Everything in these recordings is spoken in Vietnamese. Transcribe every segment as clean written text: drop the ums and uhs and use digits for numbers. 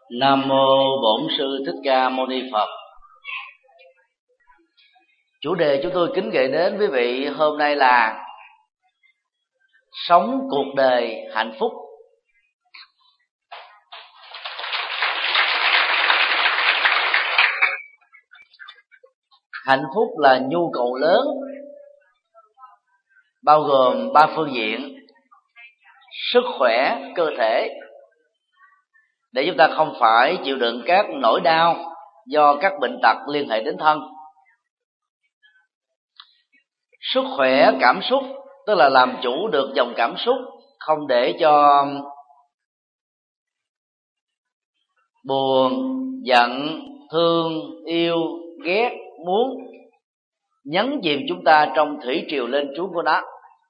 Nam mô Bổn Sư Thích Ca Mâu Ni Phật. Chủ đề chúng tôi kính gửi đến quý vị hôm nay là sống cuộc đời hạnh phúc. Hạnh phúc là nhu cầu lớn, bao gồm 3 phương diện: sức khỏe cơ thể, để chúng ta không phải chịu đựng các nỗi đau do các bệnh tật liên hệ đến thân; sức khỏe cảm xúc, tức là làm chủ được dòng cảm xúc, không để cho buồn, giận, thương, yêu, ghét, muốn nhấn chìm chúng ta trong thủy triều lên xuống của nó.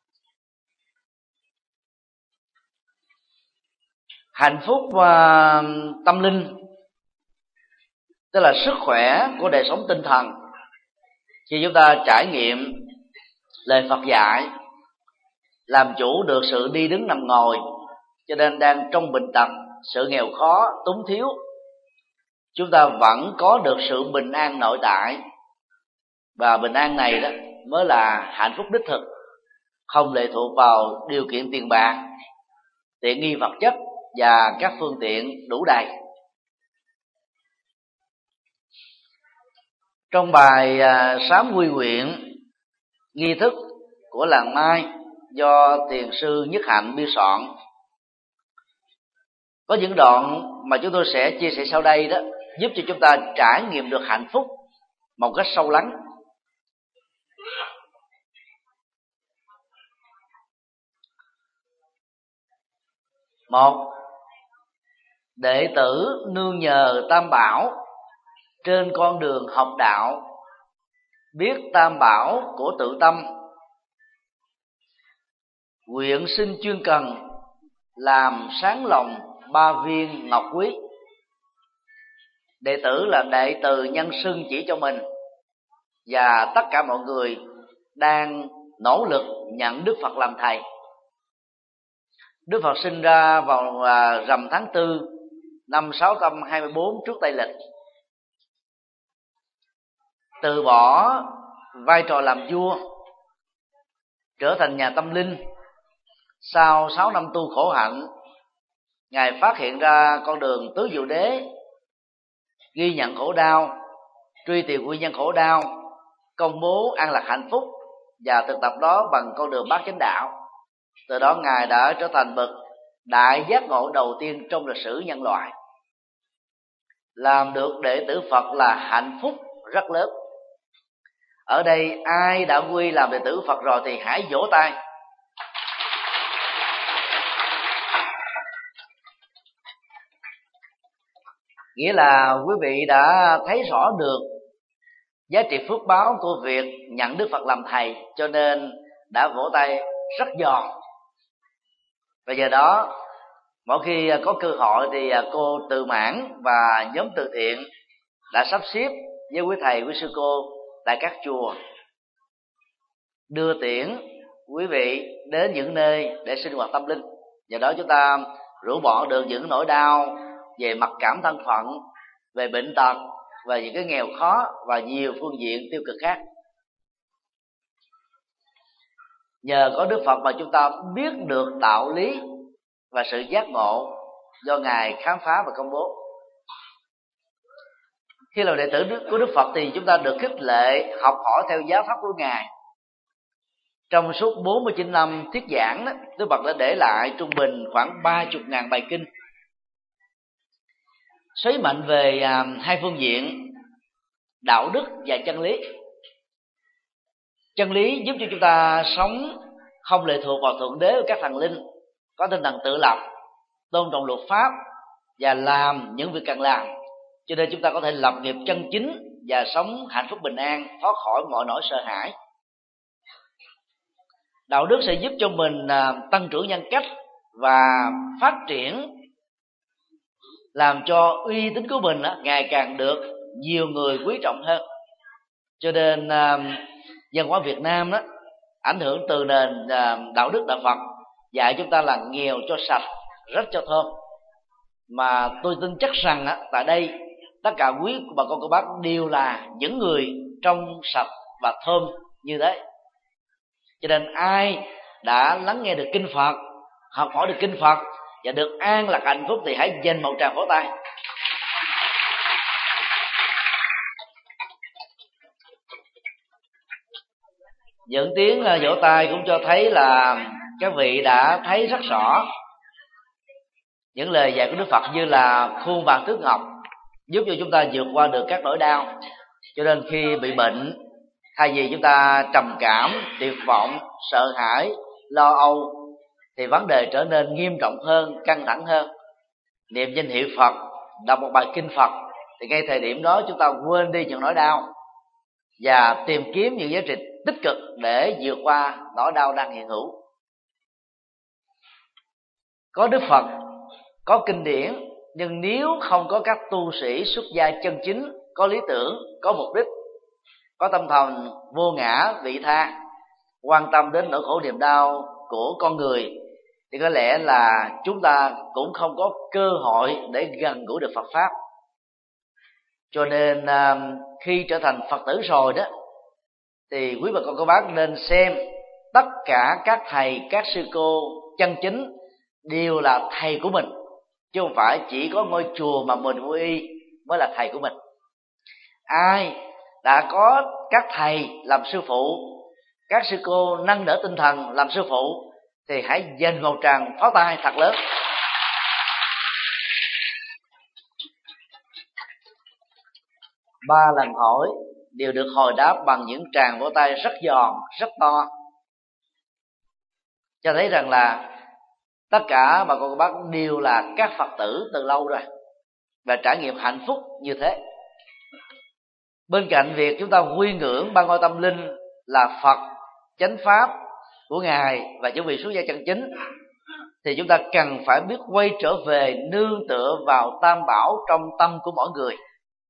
Hạnh phúc và tâm linh, tức là sức khỏe của đời sống tinh thần, khi chúng ta trải nghiệm lời Phật dạy, làm chủ được sự đi đứng nằm ngồi, cho nên đang trong bệnh tật, sự nghèo khó, túng thiếu, chúng ta vẫn có được sự bình an nội tại. Và bình an này đó mới là hạnh phúc đích thực, không lệ thuộc vào điều kiện tiền bạc, tiện nghi vật chất và các phương tiện đủ đầy. Trong bài sám quy nguyện nghi thức của làng Mai do thiền sư Nhất Hạnh biên soạn, có những đoạn mà chúng tôi sẽ chia sẻ sau đây đó, giúp cho chúng ta trải nghiệm được hạnh phúc một cách sâu lắng. Một, đệ tử nương nhờ Tam Bảo trên con đường học đạo, biết Tam Bảo của tự tâm, nguyện xin chuyên cần làm sáng lòng 3 viên ngọc quý. Đệ tử là đệ từ nhân xưng chỉ cho mình và tất cả mọi người đang nỗ lực nhận Đức Phật làm thầy. Đức Phật sinh ra vào rằm tháng 4 năm 624 trước Tây Lịch, từ bỏ vai trò làm vua, trở thành nhà tâm linh. Sau 6 năm tu khổ hạnh, Ngài phát hiện ra con đường tứ diệu đế, ghi nhận khổ đau, truy tìm nguyên nhân khổ đau, công bố an lạc hạnh phúc và thực tập đó bằng con đường bát chánh đạo. Từ đó Ngài đã trở thành bậc đại giác ngộ đầu tiên trong lịch sử nhân loại. Làm được đệ tử Phật là hạnh phúc rất lớn. Ở đây ai đã quy làm đệ tử Phật rồi thì hãy vỗ tay. Nghĩa là quý vị đã thấy rõ được giá trị phước báo của việc nhận Đức Phật làm thầy, cho nên đã vỗ tay rất giòn. Và giờ đó, mỗi khi có cơ hội thì cô Từ Mãn và nhóm từ thiện đã sắp xếp với quý thầy, quý sư cô tại các chùa đưa tiễn quý vị đến những nơi để sinh hoạt tâm linh. Nhờ đó chúng ta rũ bỏ được những nỗi đau về mặc cảm thân phận, về bệnh tật, về những cái nghèo khó và nhiều phương diện tiêu cực khác. Nhờ có Đức Phật mà chúng ta biết được đạo lý và sự giác ngộ do Ngài khám phá và công bố. Khi là đệ tử của Đức Phật thì chúng ta được khích lệ học hỏi theo giáo pháp của Ngài. Trong suốt 49 năm thuyết giảng đó, Đức Phật đã để lại trung bình khoảng 30.000 bài kinh, xoáy mạnh về hai phương diện đạo đức và chân lý. Chân lý giúp cho chúng ta sống không lệ thuộc vào thượng đế và các thần linh, có tinh thần tự lập, tôn trọng luật pháp và làm những việc cần làm, cho nên chúng ta có thể lập nghiệp chân chính và sống hạnh phúc bình an, thoát khỏi mọi nỗi sợ hãi. Đạo đức sẽ giúp cho mình tăng trưởng nhân cách và phát triển, làm cho uy tín của mình ngày càng được nhiều người quý trọng hơn. Cho nên văn hóa Việt Nam đó ảnh hưởng từ nền đạo đức đạo Phật, dạy chúng ta là nghèo cho sạch, rất cho thơm. mà tôi tin chắc rằng tại đây tất cả quý bà con cô bác đều là những người trong sạch và thơm như thế. Cho nên ai đã lắng nghe được kinh Phật, học hỏi được kinh Phật và được an lạc hạnh phúc thì hãy dành một tràng vỗ tay. Những tiếng vỗ tay cũng cho thấy là các vị đã thấy rất rõ những lời dạy của Đức Phật như là khuôn vàng thước ngọc, giúp cho chúng ta vượt qua được các nỗi đau. Cho nên khi bị bệnh, thay vì chúng ta trầm cảm, tuyệt vọng, sợ hãi, lo âu, thì vấn đề trở nên nghiêm trọng hơn, căng thẳng hơn. Niệm danh hiệu Phật, đọc một bài kinh Phật, thì ngay thời điểm đó chúng ta quên đi những nỗi đau và tìm kiếm những giá trị tích cực để vượt qua nỗi đau đang hiện hữu. Có Đức Phật, có kinh điển, nhưng nếu không có các tu sĩ xuất gia chân chính, có lý tưởng, có mục đích, có tâm thần vô ngã vị tha, quan tâm đến nỗi khổ niềm đau của con người, thì có lẽ là chúng ta cũng không có cơ hội để gần gũi được Phật pháp. Cho nên khi trở thành Phật tử rồi đó, thì quý bà con cô bác nên xem tất cả các thầy, các sư cô chân chính đều là thầy của mình, chứ không phải chỉ có ngôi chùa mà mình vô y mới là thầy của mình. Ai đã có các thầy làm sư phụ, các sư cô nâng đỡ tinh thần làm sư phụ, thì hãy dành một tràng pháo tay thật lớn. Ba lần hỏi đều được hồi đáp bằng những tràng vỗ tay rất giòn, rất to, cho thấy rằng là tất cả bà con cô bác đều là các Phật tử từ lâu rồi và trải nghiệm hạnh phúc như thế. Bên cạnh việc chúng ta quy ngưỡng ba ngôi tâm linh là Phật, chánh pháp của Ngài và những vị xuất gia chân chính, thì chúng ta cần phải biết quay trở về nương tựa vào Tam Bảo trong tâm của mỗi người.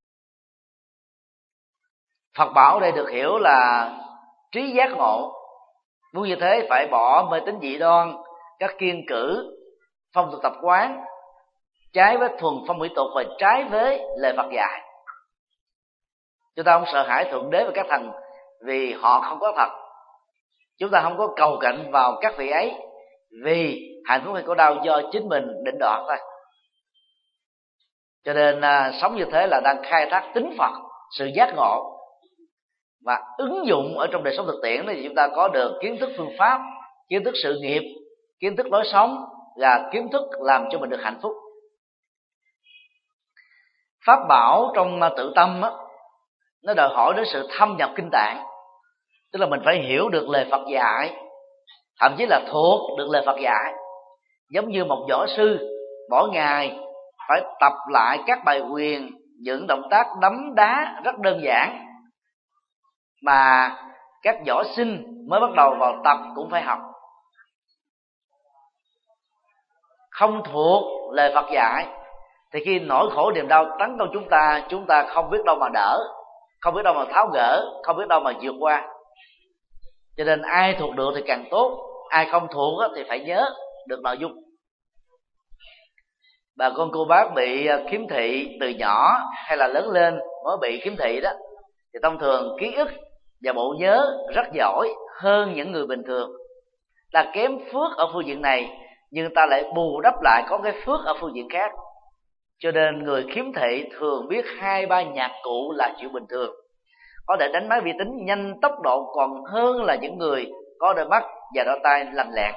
Phật bảo đây được hiểu là trí giác ngộ. Muốn như thế phải bỏ mê tín dị đoan, các kiêng cữ, phong tục tập quán trái với thuần phong mỹ tục và trái với lời Phật dạy. Chúng ta không sợ hãi Thượng Đế và các thần vì họ không có thật. Chúng ta không có cầu cạnh vào các vị ấy vì hạnh phúc hay khổ đau do chính mình định đoạt thôi. Cho nên sống như thế là đang khai thác tính Phật, sự giác ngộ, và ứng dụng ở trong đời sống thực tiễn thì chúng ta có được kiến thức phương pháp, kiến thức sự nghiệp, kiến thức lối sống và kiến thức làm cho mình được hạnh phúc. Pháp bảo trong tự tâm nó đòi hỏi đến sự thâm nhập kinh tạng, tức là mình phải hiểu được lời Phật dạy, thậm chí là thuộc được lời Phật dạy. Giống như một võ sư mỗi ngày phải tập lại các bài quyền, những động tác đấm đá rất đơn giản mà các võ sinh mới bắt đầu vào tập cũng phải học. Không thuộc lời Phật dạy thì khi nỗi khổ niềm đau tấn công chúng ta không biết đâu mà đỡ, không biết đâu mà tháo gỡ, không biết đâu mà vượt qua. Cho nên ai thuộc được thì càng tốt, ai không thuộc thì phải nhớ được nội dung. Bà con cô bác bị khiếm thị từ nhỏ hay là lớn lên mới bị khiếm thị đó, thì thông thường ký ức và bộ nhớ rất giỏi hơn những người bình thường. Ta kém phước ở phương diện này nhưng ta lại bù đắp lại có cái phước ở phương diện khác. Cho nên người khiếm thị thường biết 2-3 nhạc cụ là chuyện bình thường, có thể đánh máy vi tính nhanh tốc độ còn hơn là những người có đôi mắt và đôi tay lành lẹn.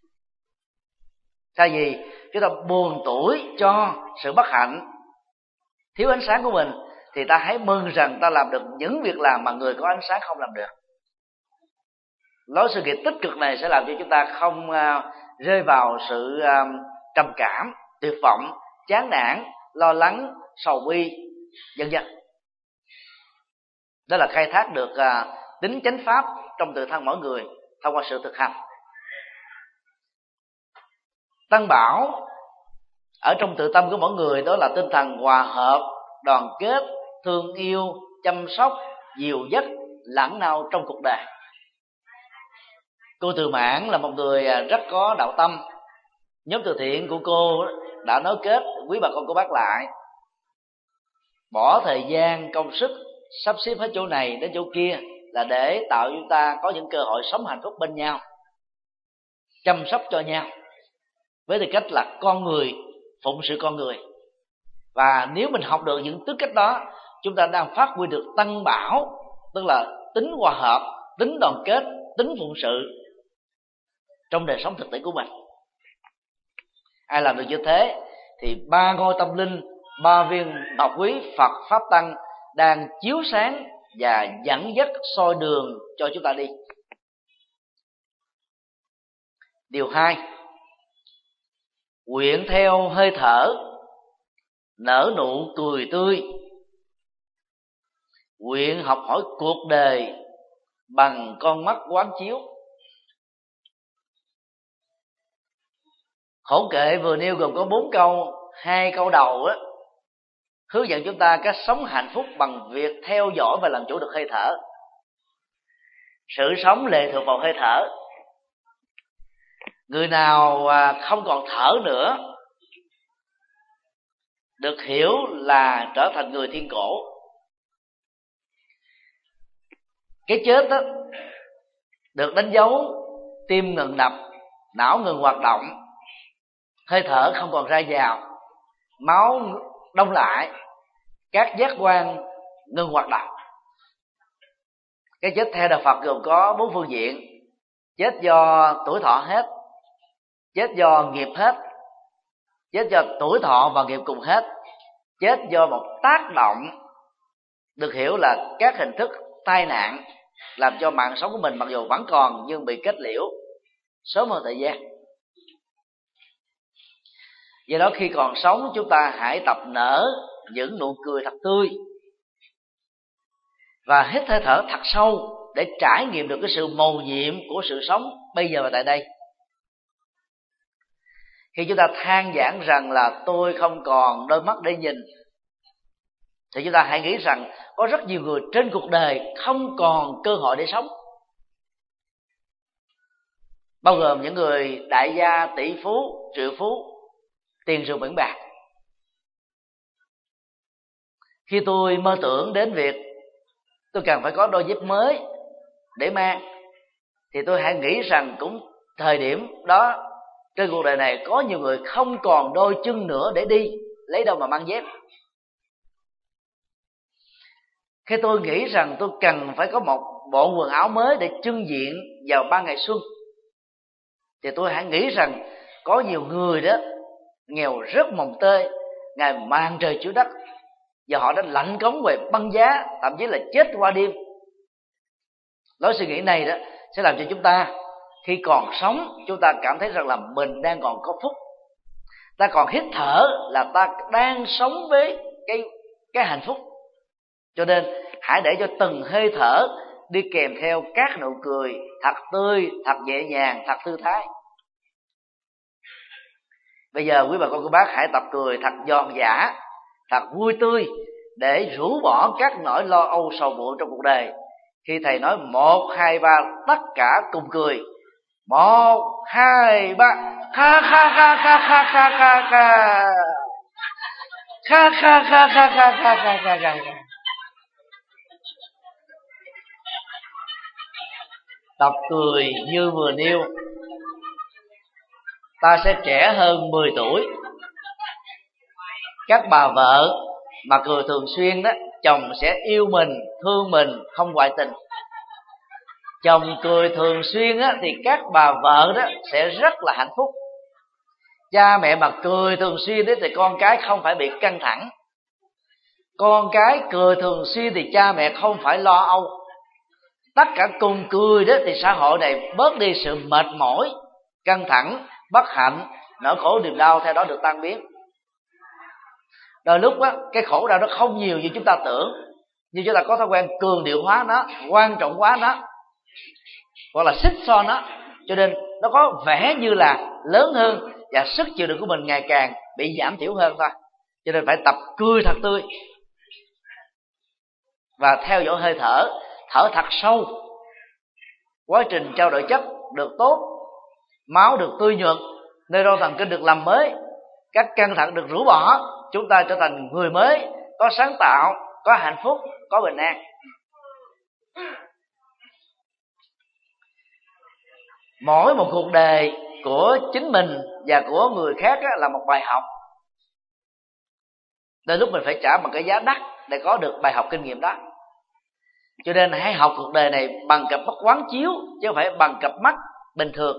Thay vì chúng ta buồn tủi cho sự bất hạnh, thiếu ánh sáng của mình, thì ta hãy mừng rằng ta làm được những việc làm mà người có ánh sáng không làm được. Lối suy nghĩ tích cực này sẽ làm cho chúng ta không rơi vào sự trầm cảm, tuyệt vọng, chán nản, lo lắng, sầu bi, vân vân. Đó là khai thác được tính chánh pháp trong tự thân mỗi người thông qua sự thực hành. Tăng bảo ở trong tự tâm của mỗi người đó là tinh thần hòa hợp, đoàn kết, thương yêu, chăm sóc, dìu dắt lẫn nhau trong cuộc đời. Cô Từ Mãn là một người rất có đạo tâm, Nhóm từ thiện của cô đã nối kết quý bà con cô bác lại, bỏ thời gian công sức sắp xếp hết chỗ này đến chỗ kia là để tạo cho chúng ta có những cơ hội sống hạnh phúc bên nhau, chăm sóc cho nhau với tư cách là con người, phụng sự con người. Và nếu mình học được những tư cách đó, chúng ta đang phát huy được tăng bảo, tức là tính hòa hợp, tính đoàn kết, tính phụng sự trong đời sống thực tế của mình. Ai làm được như thế thì ba ngôi tâm linh, ba viên ngọc quý Phật Pháp Tăng đang chiếu sáng và dẫn dắt soi đường cho chúng ta đi. Điều 2, nguyện theo hơi thở nở nụ cười tươi, nguyện học hỏi cuộc đời bằng con mắt quán chiếu. Khổ kệ vừa nêu gồm có 4 câu, 2 câu đầu á hướng dẫn chúng ta cách sống hạnh phúc bằng việc theo dõi và làm chủ được hơi thở. Sự sống lệ thuộc vào hơi thở. Người nào không còn thở nữa được hiểu là trở thành người thiên cổ. Cái chết đó được đánh dấu tim ngừng đập, não ngừng hoạt động, hơi thở không còn ra vào, máu đông lại, các giác quan ngừng hoạt động. Cái chết theo đạo Phật gồm có 4 phương diện: chết do tuổi thọ hết, chết do nghiệp hết, chết do tuổi thọ và nghiệp cùng hết, chết do một tác động được hiểu là các hình thức tai nạn làm cho mạng sống của mình mặc dù vẫn còn nhưng bị kết liễu sớm hơn thời gian. Do đó khi còn sống, chúng ta hãy tập nở những nụ cười thật tươi và hít hơi thở thật sâu để trải nghiệm được cái sự mầu nhiệm của sự sống bây giờ và tại đây. Khi chúng ta than vãn rằng là tôi không còn đôi mắt để nhìn, thì chúng ta hãy nghĩ rằng có rất nhiều người trên cuộc đời không còn cơ hội để sống, bao gồm những người đại gia, tỷ phú, triệu phú, tiền rừng biển bạc. Khi tôi mơ tưởng đến việc tôi cần phải có đôi dép mới để mang, thì tôi hãy nghĩ rằng cũng thời điểm đó trên cuộc đời này có nhiều người không còn đôi chân nữa để đi, lấy đâu mà mang dép. Khi tôi nghĩ rằng tôi cần phải có một bộ quần áo mới để trưng diện vào ban ngày xuân, thì tôi hãy nghĩ rằng có nhiều người đó nghèo rất mồng tơi, ngày màn trời chiếu đất, và họ đã lạnh cống về băng giá, thậm chí là chết qua đêm. Lối suy nghĩ này đó sẽ làm cho chúng ta khi còn sống, chúng ta cảm thấy rằng là mình đang còn có phúc, ta còn hít thở là ta đang sống với cái hạnh phúc. Cho nên hãy để cho từng hơi thở đi kèm theo các nụ cười thật tươi, thật nhẹ nhàng, thật thư thái. Bây giờ quý bà con cô bác hãy tập cười thật giòn giã, thật vui tươi để rũ bỏ các nỗi lo âu sầu muộn trong cuộc đời. Khi thầy nói 1, 2, 3, tất cả cùng cười. 1, 2, 3, kha kha kha kha kha kha kha kha kha kha kha kha kha kha kha kha kha. Tập cười như vừa nêu, ta sẽ trẻ hơn 10 tuổi. Các bà vợ mà cười thường xuyên đó, chồng sẽ yêu mình, thương mình, không ngoại tình. Chồng cười thường xuyên á, thì các bà vợ đó sẽ rất là hạnh phúc. Cha mẹ mà cười thường xuyên đó, thì con cái không phải bị căng thẳng. Con cái cười thường xuyên thì cha mẹ không phải lo âu. Tất cả cùng cười đó thì xã hội này bớt đi sự mệt mỏi, căng thẳng, bất hạnh, nỗi khổ niềm đau theo đó được tan biến. Đôi lúc á, cái khổ đau nó không nhiều như chúng ta tưởng, nhưng chúng ta có thói quen cường điệu hóa nó, quan trọng hóa nó, hoặc là xích so nó, cho nên nó có vẻ như là lớn hơn và sức chịu đựng của mình ngày càng bị giảm thiểu hơn thôi. Cho nên phải tập cười thật tươi và theo dõi hơi thở, thở thật sâu. Quá trình trao đổi chất được tốt, máu được tươi nhuận, neuron thần kinh được làm mới, các căng thẳng được rũ bỏ, chúng ta trở thành người mới, có sáng tạo, có hạnh phúc, có bình an. Mỗi một cuộc đời của chính mình và của người khác là một bài học. Đến lúc mình phải trả một cái giá đắt để có được bài học kinh nghiệm đó. Cho nên hãy học cuộc đời này bằng cặp mắt quán chiếu, chứ không phải bằng cặp mắt bình thường.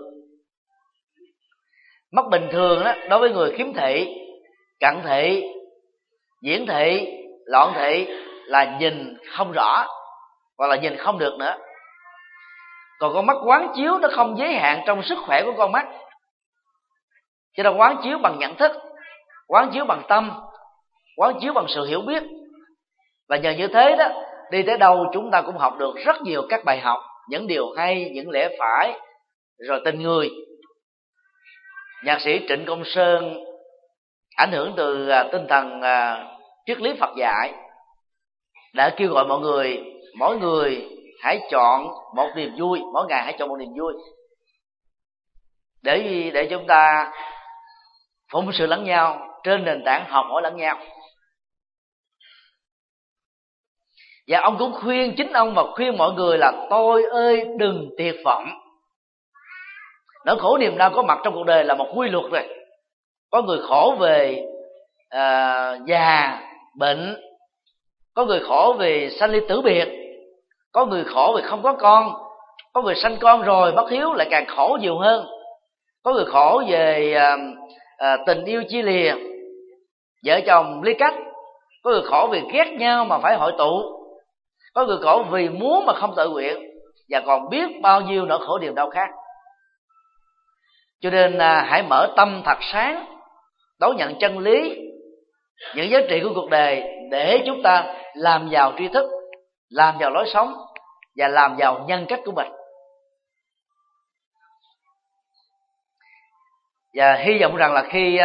Mắt bình thường đó, đối với người khiếm thị, cận thị, diễn thị, loạn thị là nhìn không rõ, hoặc là nhìn không được nữa. Còn con mắt quán chiếu nó không giới hạn trong sức khỏe của con mắt, cho nên quán chiếu bằng nhận thức, quán chiếu bằng tâm, quán chiếu bằng sự hiểu biết. Và nhờ như thế đó, đi tới đâu chúng ta cũng học được rất nhiều các bài học, những điều hay, những lẽ phải, rồi tình người. Nhạc sĩ Trịnh Công Sơn ảnh hưởng từ tinh thần triết lý Phật dạy đã kêu gọi mỗi người hãy chọn một niềm vui, mỗi ngày hãy chọn một niềm vui để chúng ta phụng sự lẫn nhau trên nền tảng học hỏi lẫn nhau. Và ông cũng khuyên chính ông và khuyên mọi người là tôi ơi đừng tuyệt vọng. Nỗi khổ niềm đau có mặt trong cuộc đời là một quy luật rồi. Có người khổ về già, bệnh, có người khổ về sanh ly tử biệt, có người khổ vì không có con, có người sanh con rồi bất hiếu lại càng khổ nhiều hơn, có người khổ về tình yêu chia lìa, vợ chồng ly cách, có người khổ vì ghét nhau mà phải hội tụ, có người khổ vì muốn mà không tự nguyện, và còn biết bao nhiêu nỗi khổ niềm đau khác. Cho nên hãy mở tâm thật sáng, đón nhận chân lý, những giá trị của cuộc đời để chúng ta làm giàu tri thức, làm giàu lối sống và làm giàu nhân cách của mình. Và hy vọng rằng là khi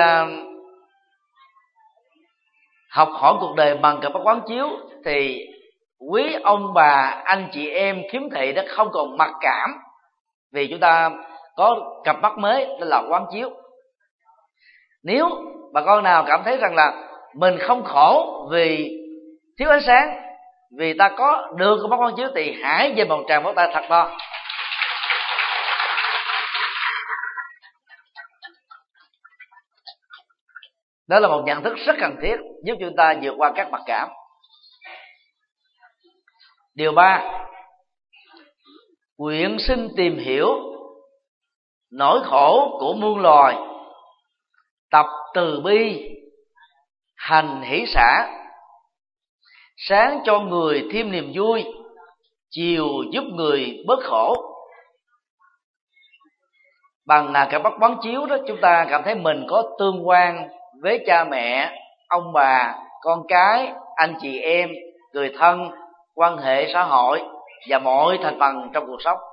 học hỏi cuộc đời bằng cặp mắt quán chiếu thì quý ông bà, anh chị em khiếm thị đã không còn mặc cảm, vì chúng ta có cặp mắt mới, đó là quán chiếu. Nếu bà con nào cảm thấy rằng là mình không khổ vì thiếu ánh sáng, vì ta có được cặp mắt quán chiếu, thì hãy dành một tràng vỗ tay thật to. Đó là một nhận thức rất cần thiết giúp chúng ta vượt qua các mặc cảm. Điều 3, nguyện xin tìm hiểu nỗi khổ của muôn loài, tập từ bi, hành hỷ xả, sáng cho người thêm niềm vui, chiều giúp người bớt khổ. Bằng cặp mắt quán chiếu đó, chúng ta cảm thấy mình có tương quan với cha mẹ, ông bà, con cái, anh chị em, người thân, quan hệ xã hội và mọi thành phần trong cuộc sống.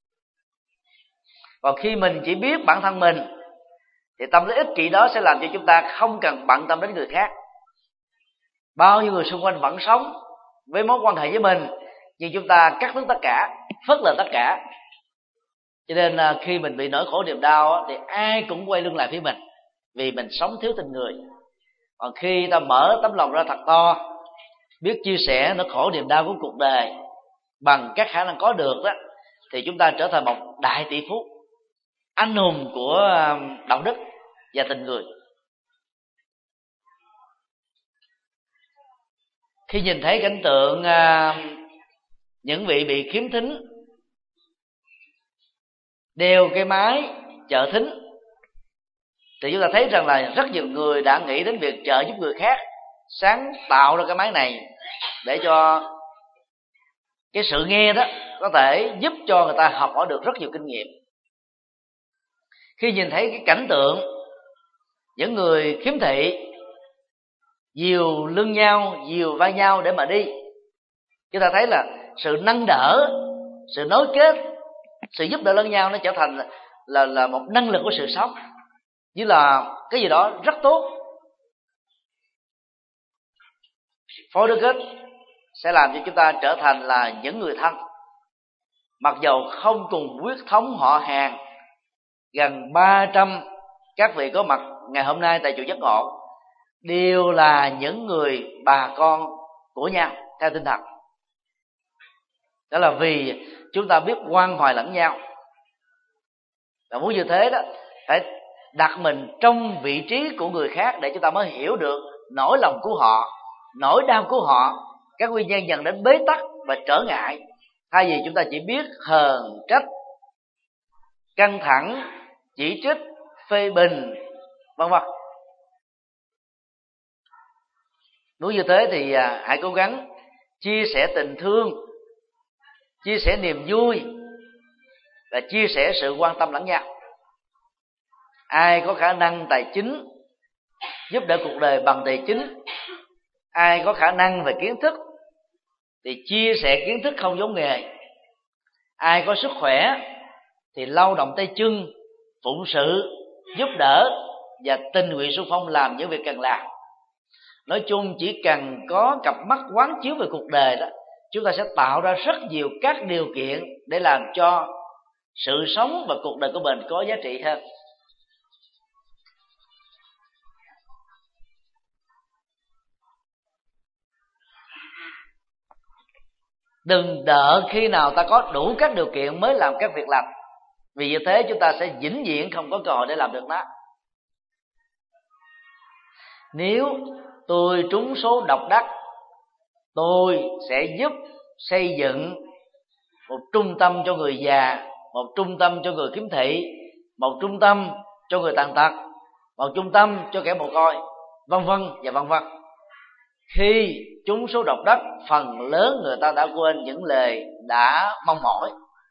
Còn khi mình chỉ biết bản thân mình thì tâm lý ích kỷ đó sẽ làm cho chúng ta không cần bận tâm đến người khác. Bao nhiêu người xung quanh vẫn sống với mối quan hệ với mình, nhưng chúng ta cắt đứt tất cả, phớt lờ tất cả. Cho nên khi mình bị nỗi khổ niềm đau thì ai cũng quay lưng lại phía mình, vì mình sống thiếu tình người. Còn khi ta mở tấm lòng ra thật to, biết chia sẻ nỗi khổ niềm đau của cuộc đời bằng các khả năng có được đó, thì chúng ta trở thành một đại tỷ phú, anh hùng của đạo đức và tình người. Khi nhìn thấy cảnh tượng những vị bị khiếm thính đeo cái máy trợ thính, thì chúng ta thấy rằng là rất nhiều người đã nghĩ đến việc trợ giúp người khác, sáng tạo ra cái máy này để cho cái sự nghe đó có thể giúp cho người ta học hỏi được rất nhiều kinh nghiệm. Khi nhìn thấy cái cảnh tượng những người khiếm thị dìu lưng nhau, dìu vai nhau để mà đi, chúng ta thấy là sự nâng đỡ, sự nối kết, sự giúp đỡ lẫn nhau nó trở thành là một năng lực của sự sống, như là cái gì đó rất tốt. Phối đôi kết sẽ làm cho chúng ta trở thành là những người thân, mặc dầu không cùng huyết thống họ hàng gần 300 các vị có mặt ngày hôm nay tại chùa Giác Ngộ đều là những người bà con của nhau theo tinh thần. Đó là vì chúng ta biết quan hoài lẫn nhau. Và muốn như thế đó, phải đặt mình trong vị trí của người khác để chúng ta mới hiểu được nỗi lòng của họ, nỗi đau của họ, các nguyên nhân dẫn đến bế tắc và trở ngại. Thay vì chúng ta chỉ biết hờn trách, căng thẳng, chỉ trích, phê bình, vân vân. Muốn như thế thì hãy cố gắng chia sẻ tình thương, chia sẻ niềm vui và chia sẻ sự quan tâm lẫn nhau. Ai có khả năng tài chính giúp đỡ cuộc đời bằng tài chính, ai có khả năng về kiến thức thì chia sẻ kiến thức không giống nghề, ai có sức khỏe thì lao động tay chân, phụng sự, giúp đỡ và tình nguyện xung phong làm những việc cần làm. Nói chung chỉ cần có cặp mắt quán chiếu về cuộc đời đó, chúng ta sẽ tạo ra rất nhiều các điều kiện để làm cho sự sống và cuộc đời của mình có giá trị hơn. Đừng đợi khi nào ta có đủ các điều kiện mới làm các việc lành, vì như thế chúng ta sẽ vĩnh viễn không có cơ hội để làm được nó. Nếu tôi trúng số độc đắc, tôi sẽ giúp xây dựng một trung tâm cho người già, một trung tâm cho người khiếm thị, một trung tâm cho người tàn tật, một trung tâm cho kẻ mồ côi, vân vân và vân vân. Khi trúng số độc đắc, phần lớn người ta đã quên những lời đã mong mỏi.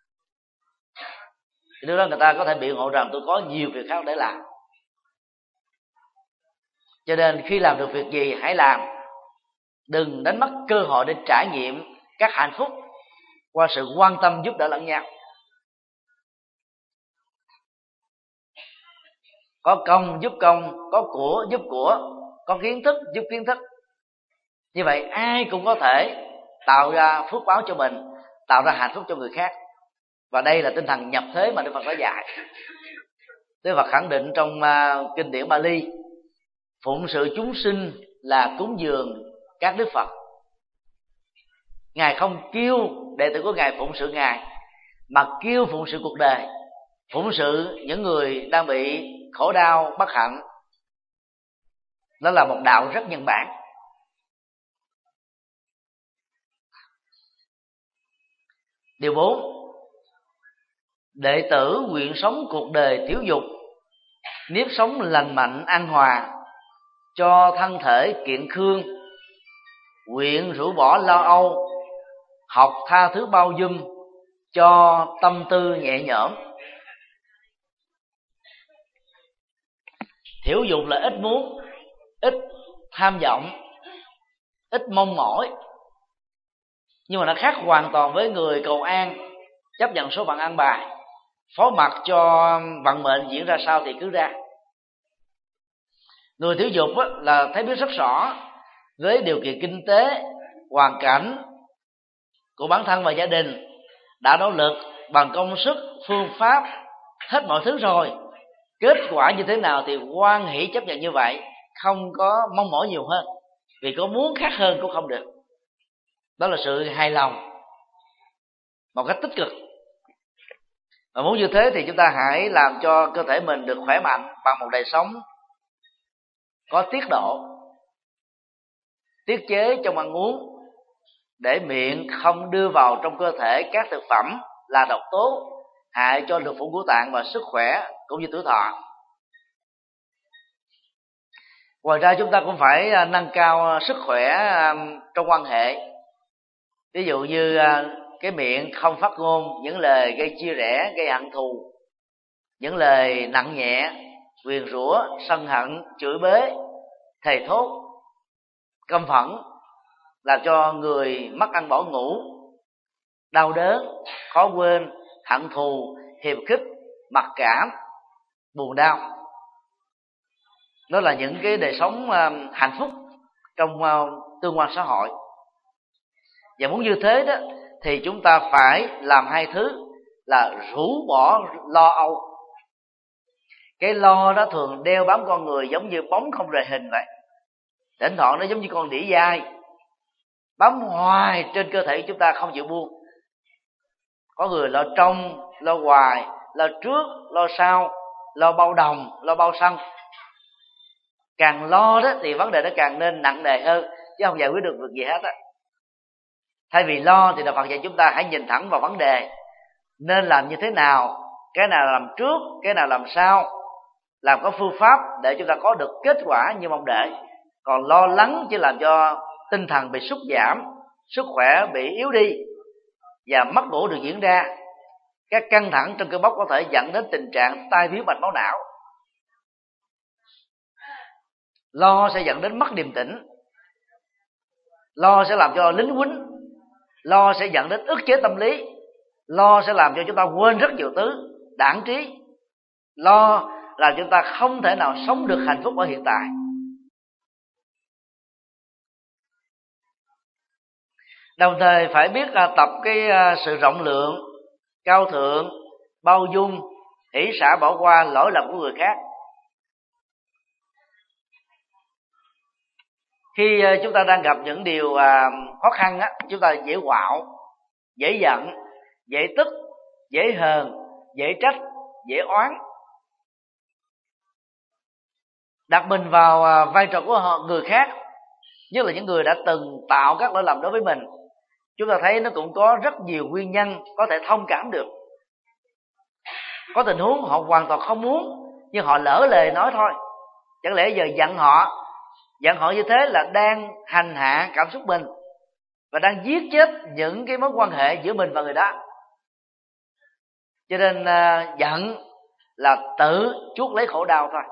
Lúc đó người ta có thể biện hộ rằng tôi có nhiều việc khác để làm. Cho nên khi làm được việc gì hãy làm, đừng đánh mất cơ hội để trải nghiệm các hạnh phúc qua sự quan tâm giúp đỡ lẫn nhau. Có công giúp công, có của giúp của, có kiến thức giúp kiến thức. Như vậy ai cũng có thể tạo ra phước báo cho mình, tạo ra hạnh phúc cho người khác. Và đây là tinh thần nhập thế mà Đức Phật đã dạy. Đức Phật khẳng định trong kinh điển Bali, phụng sự chúng sinh là cúng dường các đức Phật. Ngài không kêu đệ tử của Ngài phụng sự Ngài, mà kêu phụng sự cuộc đời, phụng sự những người đang bị khổ đau bất hạnh. Đó là một đạo rất nhân bản. Điều 4, đệ tử nguyện sống cuộc đời thiếu dục, nếp sống lành mạnh an hòa, cho thân thể kiện khương, nguyện rũ bỏ lo âu, học tha thứ bao dung, cho tâm tư nhẹ nhõm. Thiểu dục là ít muốn, ít tham vọng, ít mong mỏi, nhưng mà nó khác hoàn toàn với người cầu an, chấp nhận số phận an bài, phó mặc cho vận mệnh diễn ra sao thì cứ ra. Người thiểu dục là thấy biết rất rõ với điều kiện kinh tế, hoàn cảnh của bản thân và gia đình, đã nỗ lực bằng công sức, phương pháp, hết mọi thứ rồi, kết quả như thế nào thì hoan hỷ chấp nhận như vậy, không có mong mỏi nhiều hơn, vì có muốn khác hơn cũng không được. Đó là sự hài lòng một cách tích cực. Và muốn như thế thì chúng ta hãy làm cho cơ thể mình được khỏe mạnh bằng một đời sống có tiết độ, tiết chế trong ăn uống, để miệng không đưa vào trong cơ thể các thực phẩm là độc tố, hại cho lực phủ ngũ tạng và sức khỏe cũng như tuổi thọ. Ngoài ra chúng ta cũng phải nâng cao sức khỏe trong quan hệ. Ví dụ như cái miệng không phát ngôn những lời gây chia rẽ, gây hận thù, những lời nặng nhẹ, nguyền rủa, sân hận, chửi bới, thề thốt, căm phẫn, làm cho người mất ăn bỏ ngủ, đau đớn, khó quên, hận thù, hiềm khích, mặc cảm, buồn đau. Đó là những cái đời sống hạnh phúc trong tương quan xã hội. Và muốn như thế đó thì chúng ta phải làm hai thứ là rũ bỏ lo âu. Cái lo đó thường đeo bám con người giống như bóng không rời hình vậy. Thỉnh thoảng nó giống như con đĩ dai bám hoài trên cơ thể của chúng ta không chịu buông. Có người lo trong, lo hoài, lo trước, lo sau, lo bao đồng, lo bao xăng. Càng lo đó thì vấn đề nó càng nên nặng nề hơn, chứ không giải quyết được việc gì hết á. Thay vì lo thì Đạo Phật dạy chúng ta hãy nhìn thẳng vào vấn đề, nên làm như thế nào, cái nào làm trước, cái nào làm sau, làm có phương pháp để chúng ta có được kết quả như mong đợi. Còn lo lắng chỉ làm cho tinh thần bị sút giảm, sức khỏe bị yếu đi và mất ngủ được diễn ra. Các căng thẳng trong cơ bắp có thể dẫn đến tình trạng tai biến mạch máu não. Lo sẽ dẫn đến mất điềm tĩnh, lo sẽ làm cho lính quýnh, lo sẽ dẫn đến ức chế tâm lý, lo sẽ làm cho chúng ta quên rất nhiều thứ, đãng trí. Lo làm chúng ta không thể nào sống được hạnh phúc ở hiện tại. Đồng thời phải biết tập cái sự rộng lượng, cao thượng, bao dung, hỷ xả bỏ qua lỗi lầm của người khác. Khi chúng ta đang gặp những điều khó khăn á, chúng ta dễ quạo, dễ giận, dễ tức, dễ hờn, dễ trách, dễ oán. Đặt mình vào vai trò của người khác, nhất là những người đã từng tạo các lỗi lầm đối với mình, chúng ta thấy nó cũng có rất nhiều nguyên nhân có thể thông cảm được. Có tình huống họ hoàn toàn không muốn, nhưng họ lỡ lời nói thôi. Chẳng lẽ giờ giận họ như thế là đang hành hạ cảm xúc mình và đang giết chết những cái mối quan hệ giữa mình và người đó. Cho nên giận là tự chuốc lấy khổ đau thôi.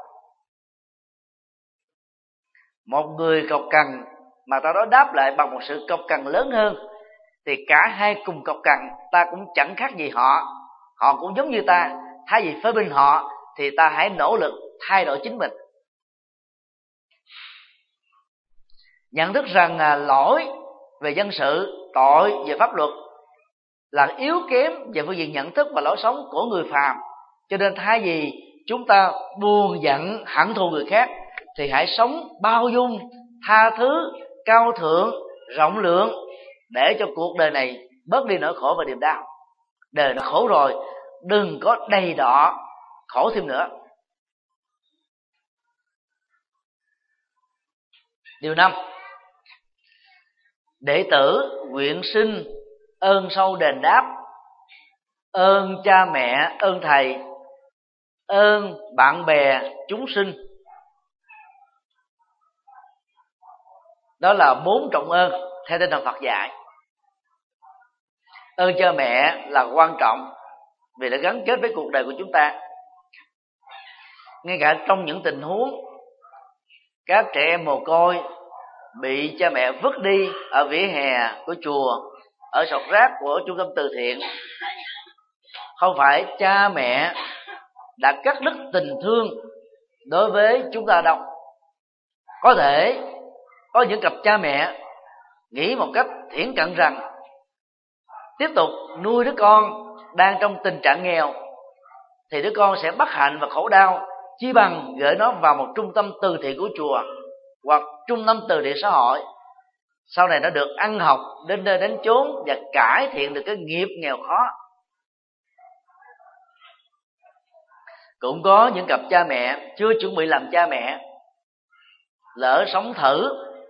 Một người cộc cằn mà ta đó đáp lại bằng một sự cộc cằn lớn hơn, thì cả hai cùng cộc cằn, ta cũng chẳng khác gì họ, họ cũng giống như ta. Thay vì phê bình họ thì ta hãy nỗ lực thay đổi chính mình. Nhận thức rằng lỗi về dân sự, tội về pháp luật là yếu kém về phương diện nhận thức và lối sống của người phàm. Cho nên thay vì chúng ta buồn giận hận thù người khác, thì hãy sống bao dung, tha thứ, cao thượng, rộng lượng, để cho cuộc đời này bớt đi nỗi khổ và niềm đau. Đời nó khổ rồi, đừng có đầy đọ khổ thêm nữa. Điều 5, đệ tử nguyện sinh ơn sâu đền đáp, ơn cha mẹ, ơn thầy, ơn bạn bè chúng sinh. Đó là 4 trọng ơn theo tinh thần Phật dạy. Ơn cha mẹ là quan trọng vì nó gắn kết với cuộc đời của chúng ta. Ngay cả trong những tình huống các trẻ em mồ côi bị cha mẹ vứt đi ở vỉa hè của chùa, ở sọt rác của trung tâm từ thiện, không phải cha mẹ đã cắt đứt tình thương đối với chúng ta đâu. Có thể có những cặp cha mẹ nghĩ một cách thiển cận rằng tiếp tục nuôi đứa con đang trong tình trạng nghèo thì đứa con sẽ bất hạnh và khổ đau, chi bằng gửi nó vào một trung tâm từ thiện của chùa hoặc trung tâm từ thiện xã hội. Sau này nó được ăn học đến nơi đến chốn và cải thiện được cái nghiệp nghèo khó. Cũng có những cặp cha mẹ chưa chuẩn bị làm cha mẹ, lỡ sống thử,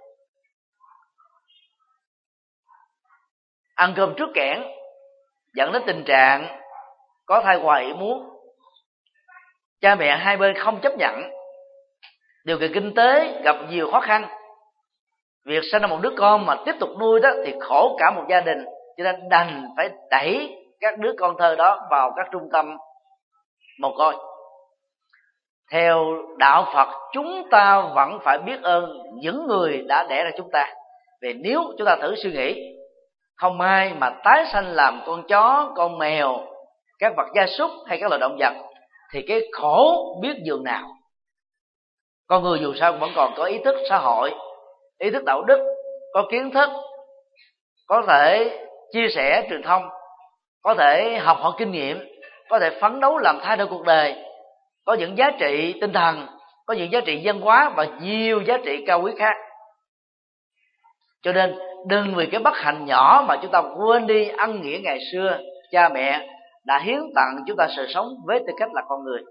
ăn cơm trước kẽn, dẫn đến tình trạng có thai ngoài ý muốn. Cha mẹ hai bên không chấp nhận, điều kiện kinh tế gặp nhiều khó khăn, việc sinh ra một đứa con mà tiếp tục nuôi đó thì khổ cả một gia đình, cho nên đành phải đẩy các đứa con thơ đó vào các trung tâm mồ côi. Theo đạo Phật, chúng ta vẫn phải biết ơn những người đã đẻ ra chúng ta. Vì nếu chúng ta thử suy nghĩ, không may mà tái sanh làm con chó, con mèo, các vật gia súc hay các loài động vật, thì cái khổ biết dường nào. Con người dù sao vẫn còn có ý thức xã hội, ý thức đạo đức, có kiến thức, có thể chia sẻ truyền thông, có thể học hỏi kinh nghiệm, có thể phấn đấu làm thay đổi cuộc đời. có những giá trị tinh thần, có những giá trị văn hóa và nhiều giá trị cao quý khác. Cho nên đừng vì cái bất hạnh nhỏ mà chúng ta quên đi ân nghĩa ngày xưa cha mẹ đã hiến tặng chúng ta sự sống với tư cách là con người.